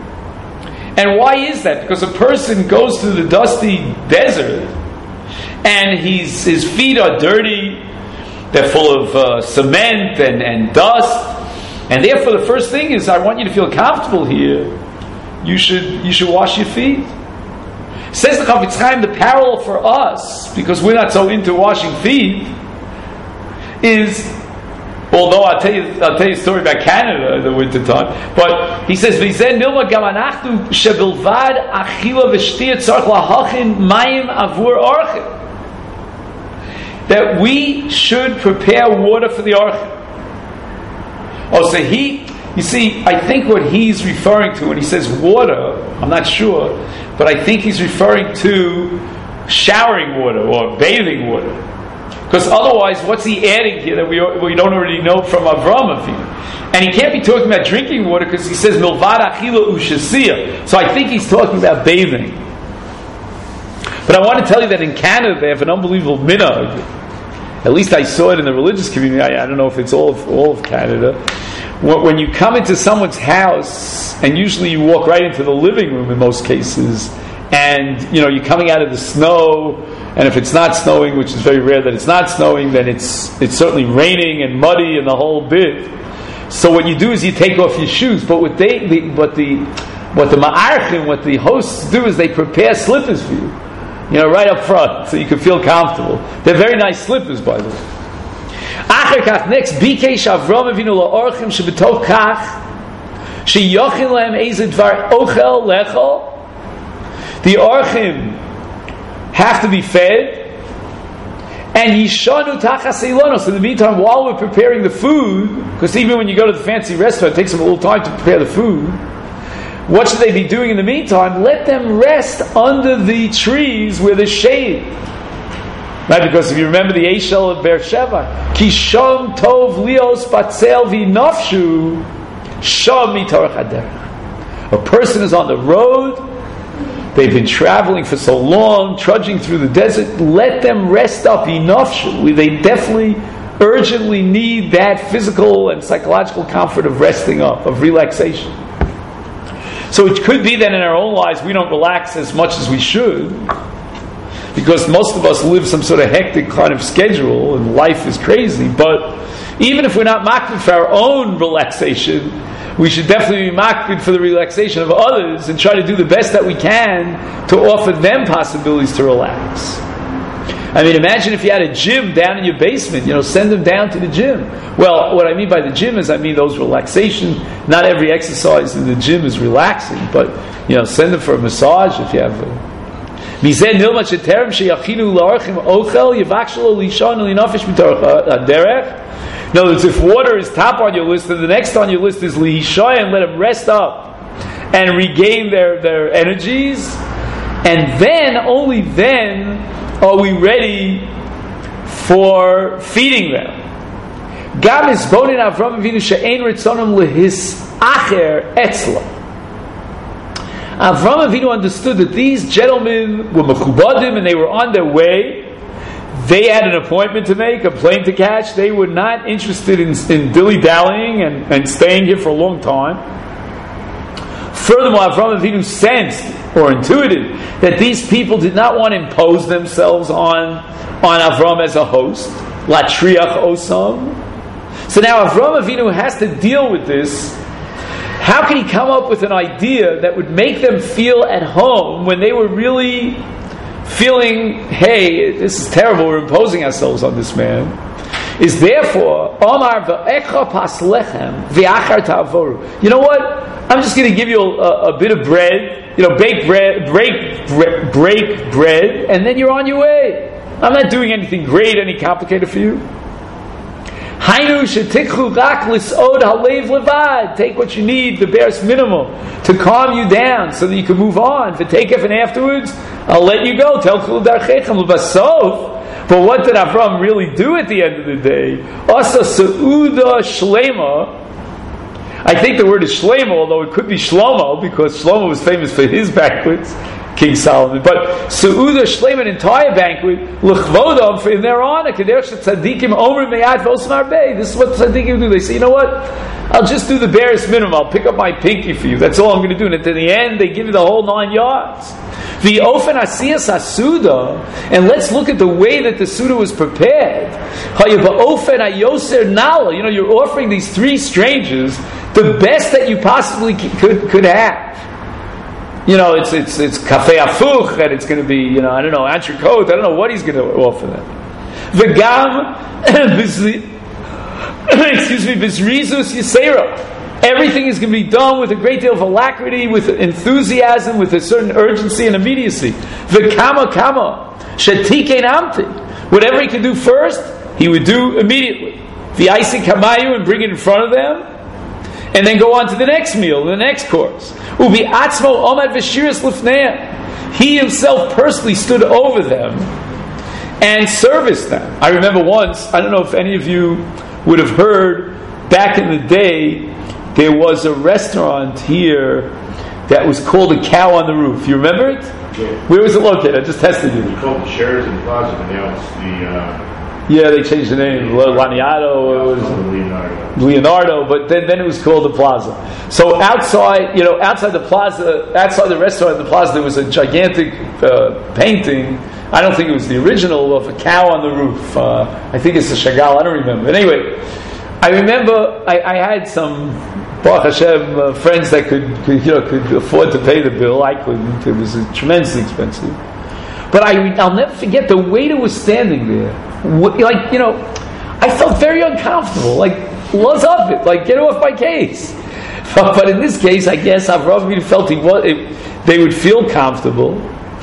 And why is that? Because a person goes through the dusty desert, and he's, his feet are dirty. They're full of uh, cement and, and dust, and therefore the first thing is, I want you to feel comfortable here. You should you should wash your feet. Says the Chafetz Chaim, the parallel for us, because we're not so into washing feet, is, although I'll tell you I'll tell you a story about Canada in the winter time, but he says V'zeh nilma gam anachnu shebilvad achila v'shtia tzarich lahachin mayim avur orchim, that we should prepare water for the orchim. Oh, so he. You see, I think what he's referring to when he says water, I'm not sure, but I think he's referring to showering water or bathing water. Because otherwise, what's he adding here that we, we don't already know from Avraham Avinu? And he can't be talking about drinking water because he says milvad achila u'shasiyah. So I think he's talking about bathing. But I want to tell you that in Canada they have an unbelievable minhag. At least I saw it in the religious community. I, I don't know if it's all of, all of Canada. When you come into someone's house, and usually you walk right into the living room in most cases, and you know you're coming out of the snow, and if it's not snowing, which is very rare that it's not snowing, then it's it's certainly raining and muddy and the whole bit. So what you do is you take off your shoes. But what they, the, what the what the ma'archim, what the hosts do is they prepare slippers for you, you know, right up front, so you can feel comfortable. They're very nice slippers, by the way. Next, bikesh Avraham Avinu la'orchim shebetov kach sheyochin lehem eized dvar ochel lechol. The orchim have to be fed, and yishanu tachas eilonos. In the meantime, while we're preparing the food, because even when you go to the fancy restaurant, it takes them a little time to prepare the food. What should they be doing in the meantime? Let them rest under the trees where there's shade. Right, because if you remember the Eishel of Beersheba, Kishom Tov Lios Batzel V'Nafshu Shom Mitorach Haderech. A person is on the road, they've been traveling for so long, trudging through the desert, let them rest up V'Nafshu. They definitely urgently need that physical and psychological comfort of resting up, of relaxation. So it could be that in our own lives we don't relax as much as we should, because most of us live some sort of hectic kind of schedule and life is crazy. But even if we're not makbid for our own relaxation, we should definitely be makbid for the relaxation of others and try to do the best that we can to offer them possibilities to relax. I mean, imagine if you had a gym down in your basement, you know, send them down to the gym. Well, what I mean by the gym is I mean those relaxation. Not every exercise in the gym is relaxing, but, you know, send them for a massage if you have a... In other words, if water is top on your list, then the next on your list is lihishaya, and let them rest up and regain their, their energies, and then, only then, are we ready for feeding them. Gam is bonin Avram Avinu she'ein ritzonim lehis acher etzla. Avram Avinu understood that these gentlemen were mechubadim and they were on their way. They had an appointment to make, a plane to catch. They were not interested in, in dilly-dallying and, and staying here for a long time. Furthermore, Avram Avinu sensed or intuited that these people did not want to impose themselves on, on Avram as a host. Latriach osam. So now Avram Avinu has to deal with this. How can he come up with an idea that would make them feel at home when they were really feeling, hey, this is terrible, we're imposing ourselves on this man? Is therefore, Omar v'echa pas lechem v'achar ta'avoru. You know what? I'm just going to give you a, a bit of bread, you know, bake bread, break, break, break bread, and then you're on your way. I'm not doing anything great, any complicated for you. Hainu shetikhu rak lisod halev levad. Take what you need, the barest minimum, to calm you down so that you can move on. For takeoff and afterwards, I'll let you go. Tel kul darchechem lebasof. But what did Avram really do at the end of the day? Asa seuda shlema. I think the word is shlema, although it could be shlomo, because Shlomo was famous for his banquets, King Solomon. But seuda shlema, an entire banquet, l'chvodam, for in their honor. Kadesh tzadikim omer meyat v'osmar bey. This is what tzadikim do. They say, you know what? I'll just do the barest minimum. I'll pick up my pinky for you. That's all I'm going to do. And at the end, they give you the whole nine yards. The ofen asiyas asuda, and let's look at the way that the suda was prepared. Ofen ayoser nala. You know, you're offering these three strangers the best that you possibly could could have. You know, it's it's it's cafe afuch, and it's going to be, you know, I don't know, entrecôte. I don't know what he's going to offer them. V'gam, excuse me, v'zrizus yisera. Everything is going to be done with a great deal of alacrity, with enthusiasm, with a certain urgency and immediacy. V'kama kama shetikein amti. Whatever he could do first, he would do immediately. V'yaisi kamayu, and bring it in front of them, and then go on to the next meal, the next course. Ubi atzmo omad v'shiras lifnei. He himself personally stood over them and serviced them. I remember once, I don't know if any of you would have heard, back in the day, there was a restaurant here that was called A Cow on the Roof. You remember it? Yeah. Where was it located? I just tested you. It's called Sheraton Plaza, but now it's the... Uh, yeah, they changed the name. Laniato. Leonardo. Leonardo, but then, then it was called the Plaza. So outside, you know, outside the Plaza, outside the restaurant in the Plaza, there was a gigantic uh, painting. I don't think it was the original, of a cow on the roof. Uh, I think it's a Chagall. I don't remember. But anyway, I remember I, I had some Baruch Hashem uh, friends that could, could, you know, could afford to pay the bill. I couldn't. It was tremendously expensive. But I, I'll never forget the waiter was standing there. Like, you know, I felt very uncomfortable. Like, what's up it? Like, get off my case. But, but in this case, I guess Avram Avinu felt he was, it, they would feel comfortable.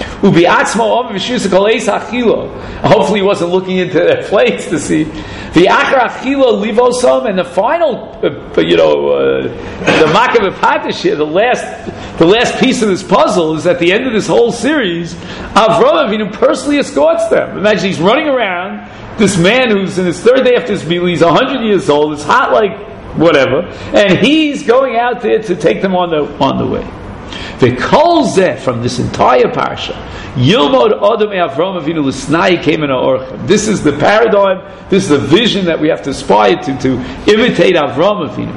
Hopefully he wasn't looking into their plates to see. The and the final, uh, you know, uh, the Makav Patish here, the last, the last piece of this puzzle is at the end of this whole series, Avram Avinu personally escorts them. Imagine he's running around, this man who's in his third day after his meal, he's a hundred years old, it's hot like whatever, and he's going out there to take them on the on the way. V'kol zeh, from this entire parsha, Yilmod Adam Avram Avinu L'snai came in Orchem. This is the paradigm, this is the vision that we have to aspire to, to imitate Avram Avinu.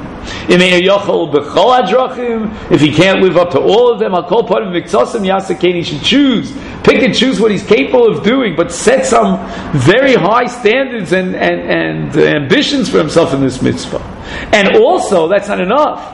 If he can't live up to all of them, he should choose, pick and choose what he's capable of doing, but set some very high standards and, and, and ambitions for himself in this mitzvah. And also, that's not enough.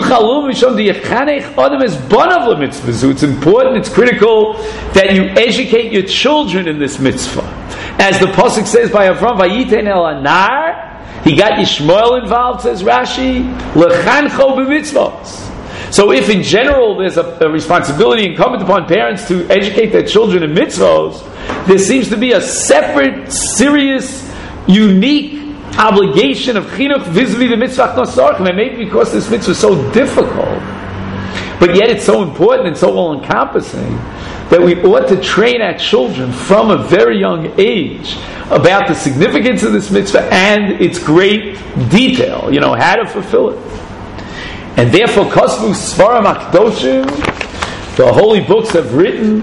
It's important, it's critical that you educate your children in this mitzvah. As the pasuk says by Avram, Vayiten el anar, he got Yishmael involved, says Rashi, lechancho b'mitzvos. So if in general there's a, a responsibility incumbent upon parents to educate their children in mitzvos, there seems to be a separate, serious, unique obligation of chinuch vis-a-vis the mitzvah nosarchim, and maybe because this mitzvah is so difficult, but yet it's so important and so all-encompassing, that we ought to train our children from a very young age about the significance of this mitzvah and its great detail, you know, how to fulfill it. And therefore, Kosvu Svarim Akdoshim, the holy books have written,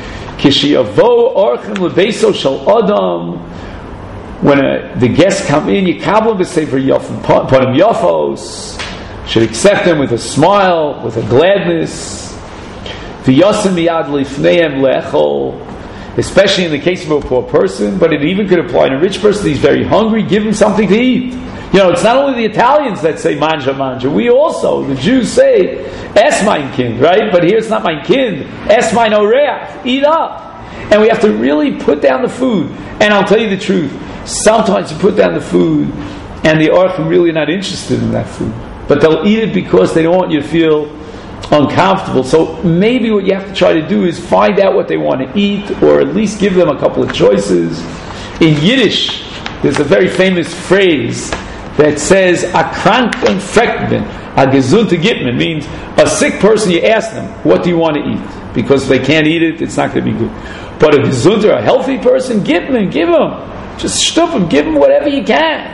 Kishiyavo Orchem Lebeso Shal Adam, when a, the guests come in, Yikablam B'Sefer Yofim Ponim Yofos, should accept them with a smile, with a gladness. V'yosim miyad lifneim le'echol, especially in the case of a poor person, but it even could apply to a rich person. He's very hungry, give him something to eat. You know, it's not only the Italians that say manja manja. We also, the Jews say, es mein kind, right? But here it's not mein kind, es mein oreach, eat up. And we have to really put down the food. And I'll tell you the truth, sometimes you put down the food and the orchim really are not interested in that food. But they'll eat it because they don't want you to feel uncomfortable. So maybe what you have to try to do is find out what they want to eat, or at least give them a couple of choices. In Yiddish, there's a very famous phrase that says, a kranken frekben, a gesunte gitmen, means a sick person, you ask them, what do you want to eat? Because if they can't eat it, it's not going to be good. But a gesunter, a healthy person, gitmen, give them. Just stuff them, give them whatever you can.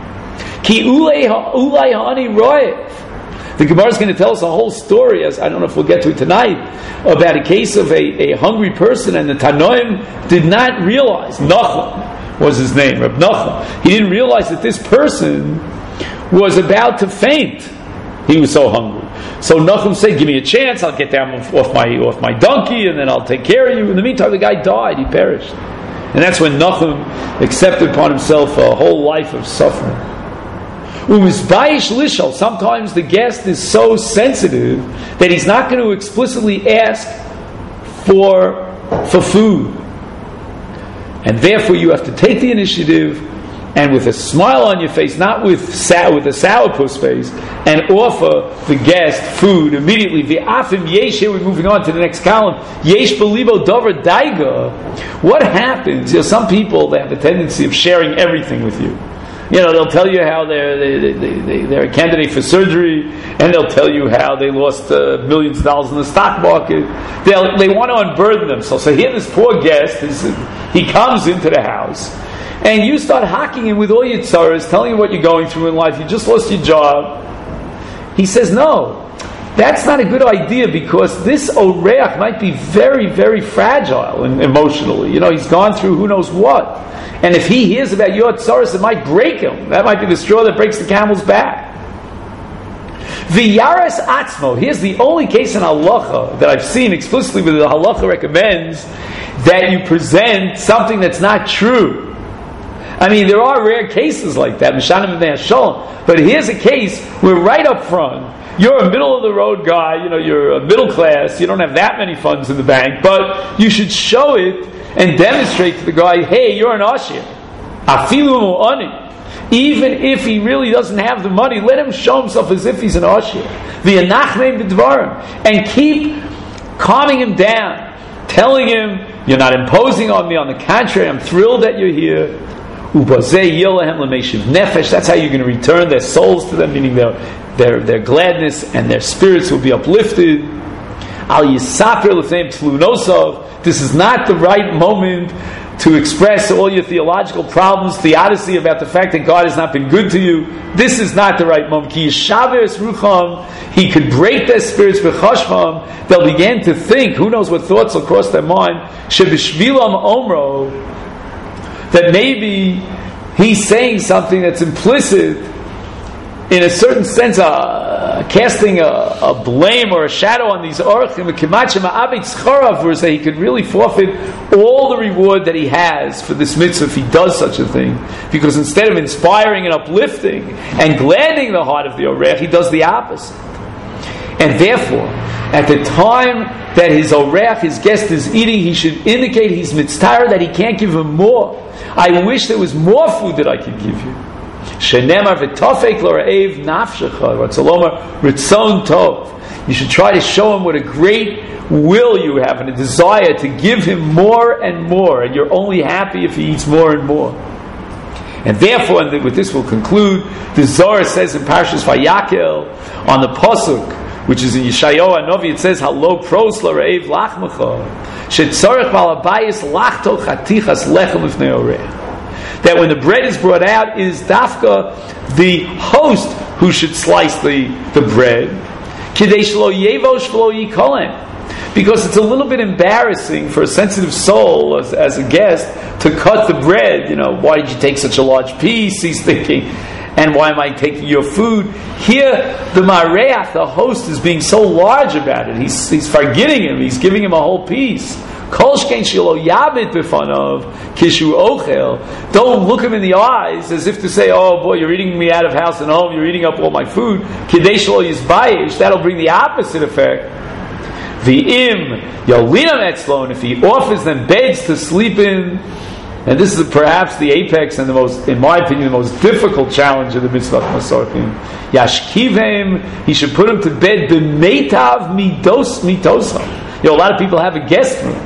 Ki ulei ha'ani royev. The Gemara is going to tell us a whole story, as I don't know if we'll get to it tonight, about a case of a, a hungry person, and the Tanoim did not realize, Nachum was his name, Reb Nachum, he didn't realize that this person was about to faint. He was so hungry. So Nachum said, give me a chance, I'll get down off my, off my donkey, and then I'll take care of you. In the meantime, the guy died, he perished. And that's when Nachum accepted upon himself a whole life of suffering. Sometimes the guest is so sensitive that he's not going to explicitly ask for, for food. And therefore you have to take the initiative and with a smile on your face, not with sour, with a sourpuss face, and offer the guest food immediately. V'afim yesh, here we're moving on to the next column. Yesh belibo dover daiga. What happens? You know, some people, they have a tendency of sharing everything with you. You know, they'll tell you how they're they, they, they, they're a candidate for surgery, and they'll tell you how they lost uh, millions of dollars in the stock market. They'll, they want to unburden themselves. So here this poor guest, is, he comes into the house, and you start hacking him with all your tzaras, telling him what you're going through in life. You just lost your job. He says, no, that's not a good idea, because this oreach might be very, very fragile and emotionally. You know, he's gone through who knows what. And if he hears about your tzaras, it might break him. That might be the straw that breaks the camel's back. The Yaras Atzmo, here's the only case in halacha that I've seen explicitly where the halacha recommends that you present something that's not true. I mean, there are rare cases like that, but here's a case where right up front, you're a middle-of-the-road guy, you know, you're a middle class, you don't have that many funds in the bank, but you should show it and demonstrate to the guy, hey, you're an ashir. Afilu ani. Even if he really doesn't have the money, let him show himself as if he's an ashir. V'yanachnei b'dvarim. And keep calming him down, telling him, you're not imposing on me, on the contrary, I'm thrilled that you're here. Ubazeh yilahem l'meishiv nefesh. That's how you're going to return their souls to them, meaning their, their, their gladness and their spirits will be uplifted. Al yisaper l'fneim tlunosov. This is not the right moment to express all your theological problems, theodicy about the fact that God has not been good to you. This is not the right moment. He could break their spirits with chashvam. They'll begin to think, who knows what thoughts will cross their mind, omro, that maybe he's saying something that's implicit, in a certain sense, uh, casting a, a blame or a shadow on these orchim, where he could really forfeit all the reward that he has for this mitzvah if he does such a thing. Because instead of inspiring and uplifting and gladdening the heart of the orech, he does the opposite. And therefore, at the time that his orech, his guest, is eating, he should indicate he's mitzvah, that he can't give him more. I wish there was more food that I could give you. Shenemar v'tofek l'ra'ev nafshecha v'tzalomar ritzon tov. You should try to show him what a great will you have and a desire to give him more and more, and you're only happy if he eats more and more. And therefore, and with this we'll conclude, the Zohar says in Parshas Vayakel on the pasuk, which is in Yeshayahu Hanavi, it says, "Halo pros l'ra'ev lachmecha shetzarech balabayis lachto chatichas lechem lifnei orech." That when the bread is brought out, it is dafka the host who should slice the, the bread. Because it's a little bit embarrassing for a sensitive soul as, as a guest to cut the bread. You know, why did you take such a large piece? He's thinking, and why am I taking your food? Here, the mareach, the host, is being so large about it. He's, he's forgetting him. He's giving him a whole piece. Don't look him in the eyes as if to say, oh boy, you're eating me out of house and home, you're eating up all my food. That'll bring the opposite effect. V'im yolinam etzlo, and if he offers them beds to sleep in, and this is perhaps the apex and the most, in my opinion, the most difficult challenge of the mitzvah masortim. Yashkivim, he should put him to bed b'meitav mitos mitosam. You know, a lot of people have a guest room.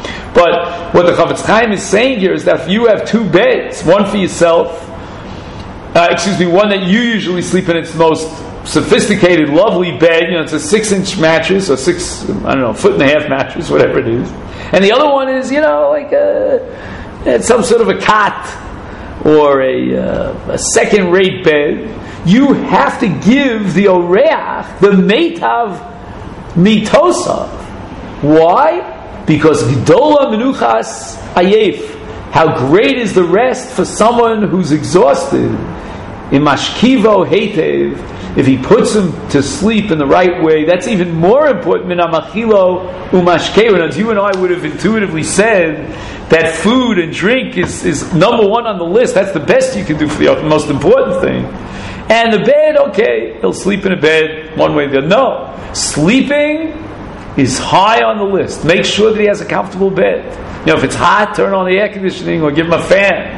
But what the Chafetz Chaim is saying here is that if you have two beds, one for yourself, uh, excuse me, one that you usually sleep in, its most sophisticated, lovely bed, you know, it's a six-inch mattress, or six, I don't know, foot and a half mattress, whatever it is. And the other one is, you know, like a, it's some sort of a cot, or a, uh, a second-rate bed. You have to give the oreach the meitav mitosa. Why? Because Gdola Menuchas Ayef, how great is the rest for someone who's exhausted. In Mashkivo Heitev, if he puts him to sleep in the right way, that's even more important. Min Amachilo Umashkeo. As you and I would have intuitively said, that food and drink is, is number one on the list. That's the best you can do for the most important thing. And the bed, okay, he'll sleep in a bed one way or the other. No, sleeping is high on the list. Make sure that he has a comfortable bed. You know, if it's hot, turn on the air conditioning or give him a fan.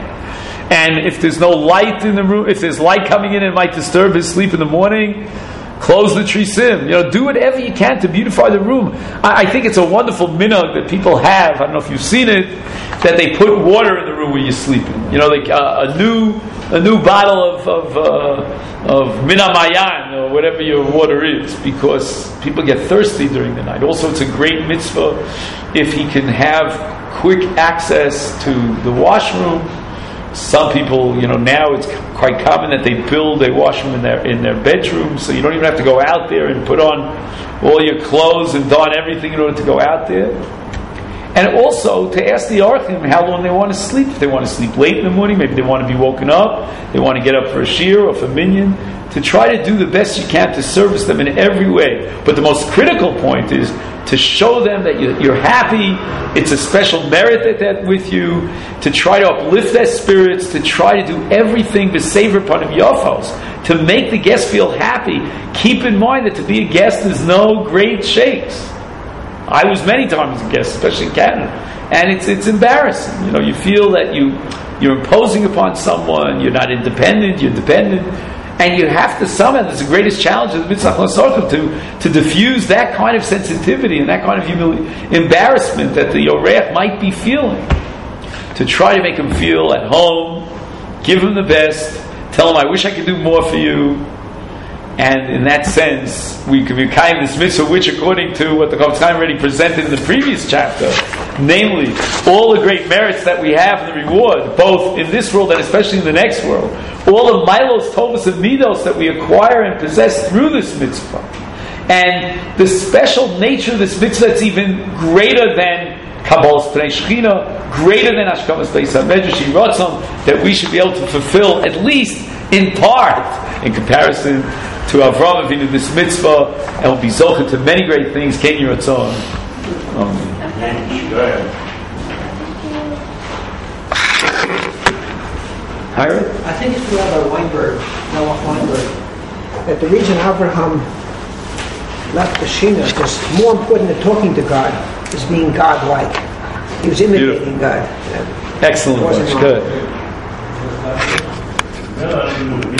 And if there's no light in the room, if there's light coming in and it might disturb his sleep in the morning, close the trisim. You know, do whatever you can to beautify the room. I, I think it's a wonderful minhag that people have. I don't know if you've seen it, that they put water in the room where you're sleeping. You know, like uh, a new a new bottle of of, uh, of Mina Mayan or whatever your water is, because people get thirsty during the night. Also, it's a great mitzvah if he can have quick access to the washroom. Some people, you know, now it's quite common that they build a washroom in their in their bedroom, so you don't even have to go out there and put on all your clothes and don everything in order to go out there. And also to ask the Orchim how long they want to sleep. If they want to sleep late in the morning, maybe they want to be woken up, they want to get up for a shir or for minyan, to try to do the best you can to service them in every way. But the most critical point is to show them that you're happy, it's a special merit that they're with you, to try to uplift their spirits, to try to do everything b'sever upon yofos, to make the guest feel happy. Keep in mind that to be a guest is no great shakes. I was many times a guest, especially in Canada, and it's it's embarrassing. You know, you feel that you you're imposing upon someone, you're not independent, you're dependent. And you have to somehow, that's the greatest challenge of the Mitzvah Chassorchim, to, to diffuse that kind of sensitivity and that kind of humili- embarrassment that the Orech might be feeling. To try to make him feel at home, give him the best, tell him, I wish I could do more for you. And in that sense, we can be kind of this mitzvah, which according to what the Chafetz Chaim already presented in the previous chapter, namely all the great merits that we have and the reward, both in this world and especially in the next world, all the milos, tovos, and midos that we acquire and possess through this mitzvah, and the special nature of this mitzvah that's even greater than Kabbalas Pnei Shechina, greater than Ashkamas Beis HaMedrash Ratzon, that we should be able to fulfill, at least in part, in comparison to Avraham Avinu, this mitzvah, and will be zocheh to many great things. Ken Yiratzon. Hira? I think it's Rabbi Weinberg, Noah Weinberg, that the reason Abraham left the Shina, because more important than talking to God is being God-like. He was imitating God. Excellent. Good.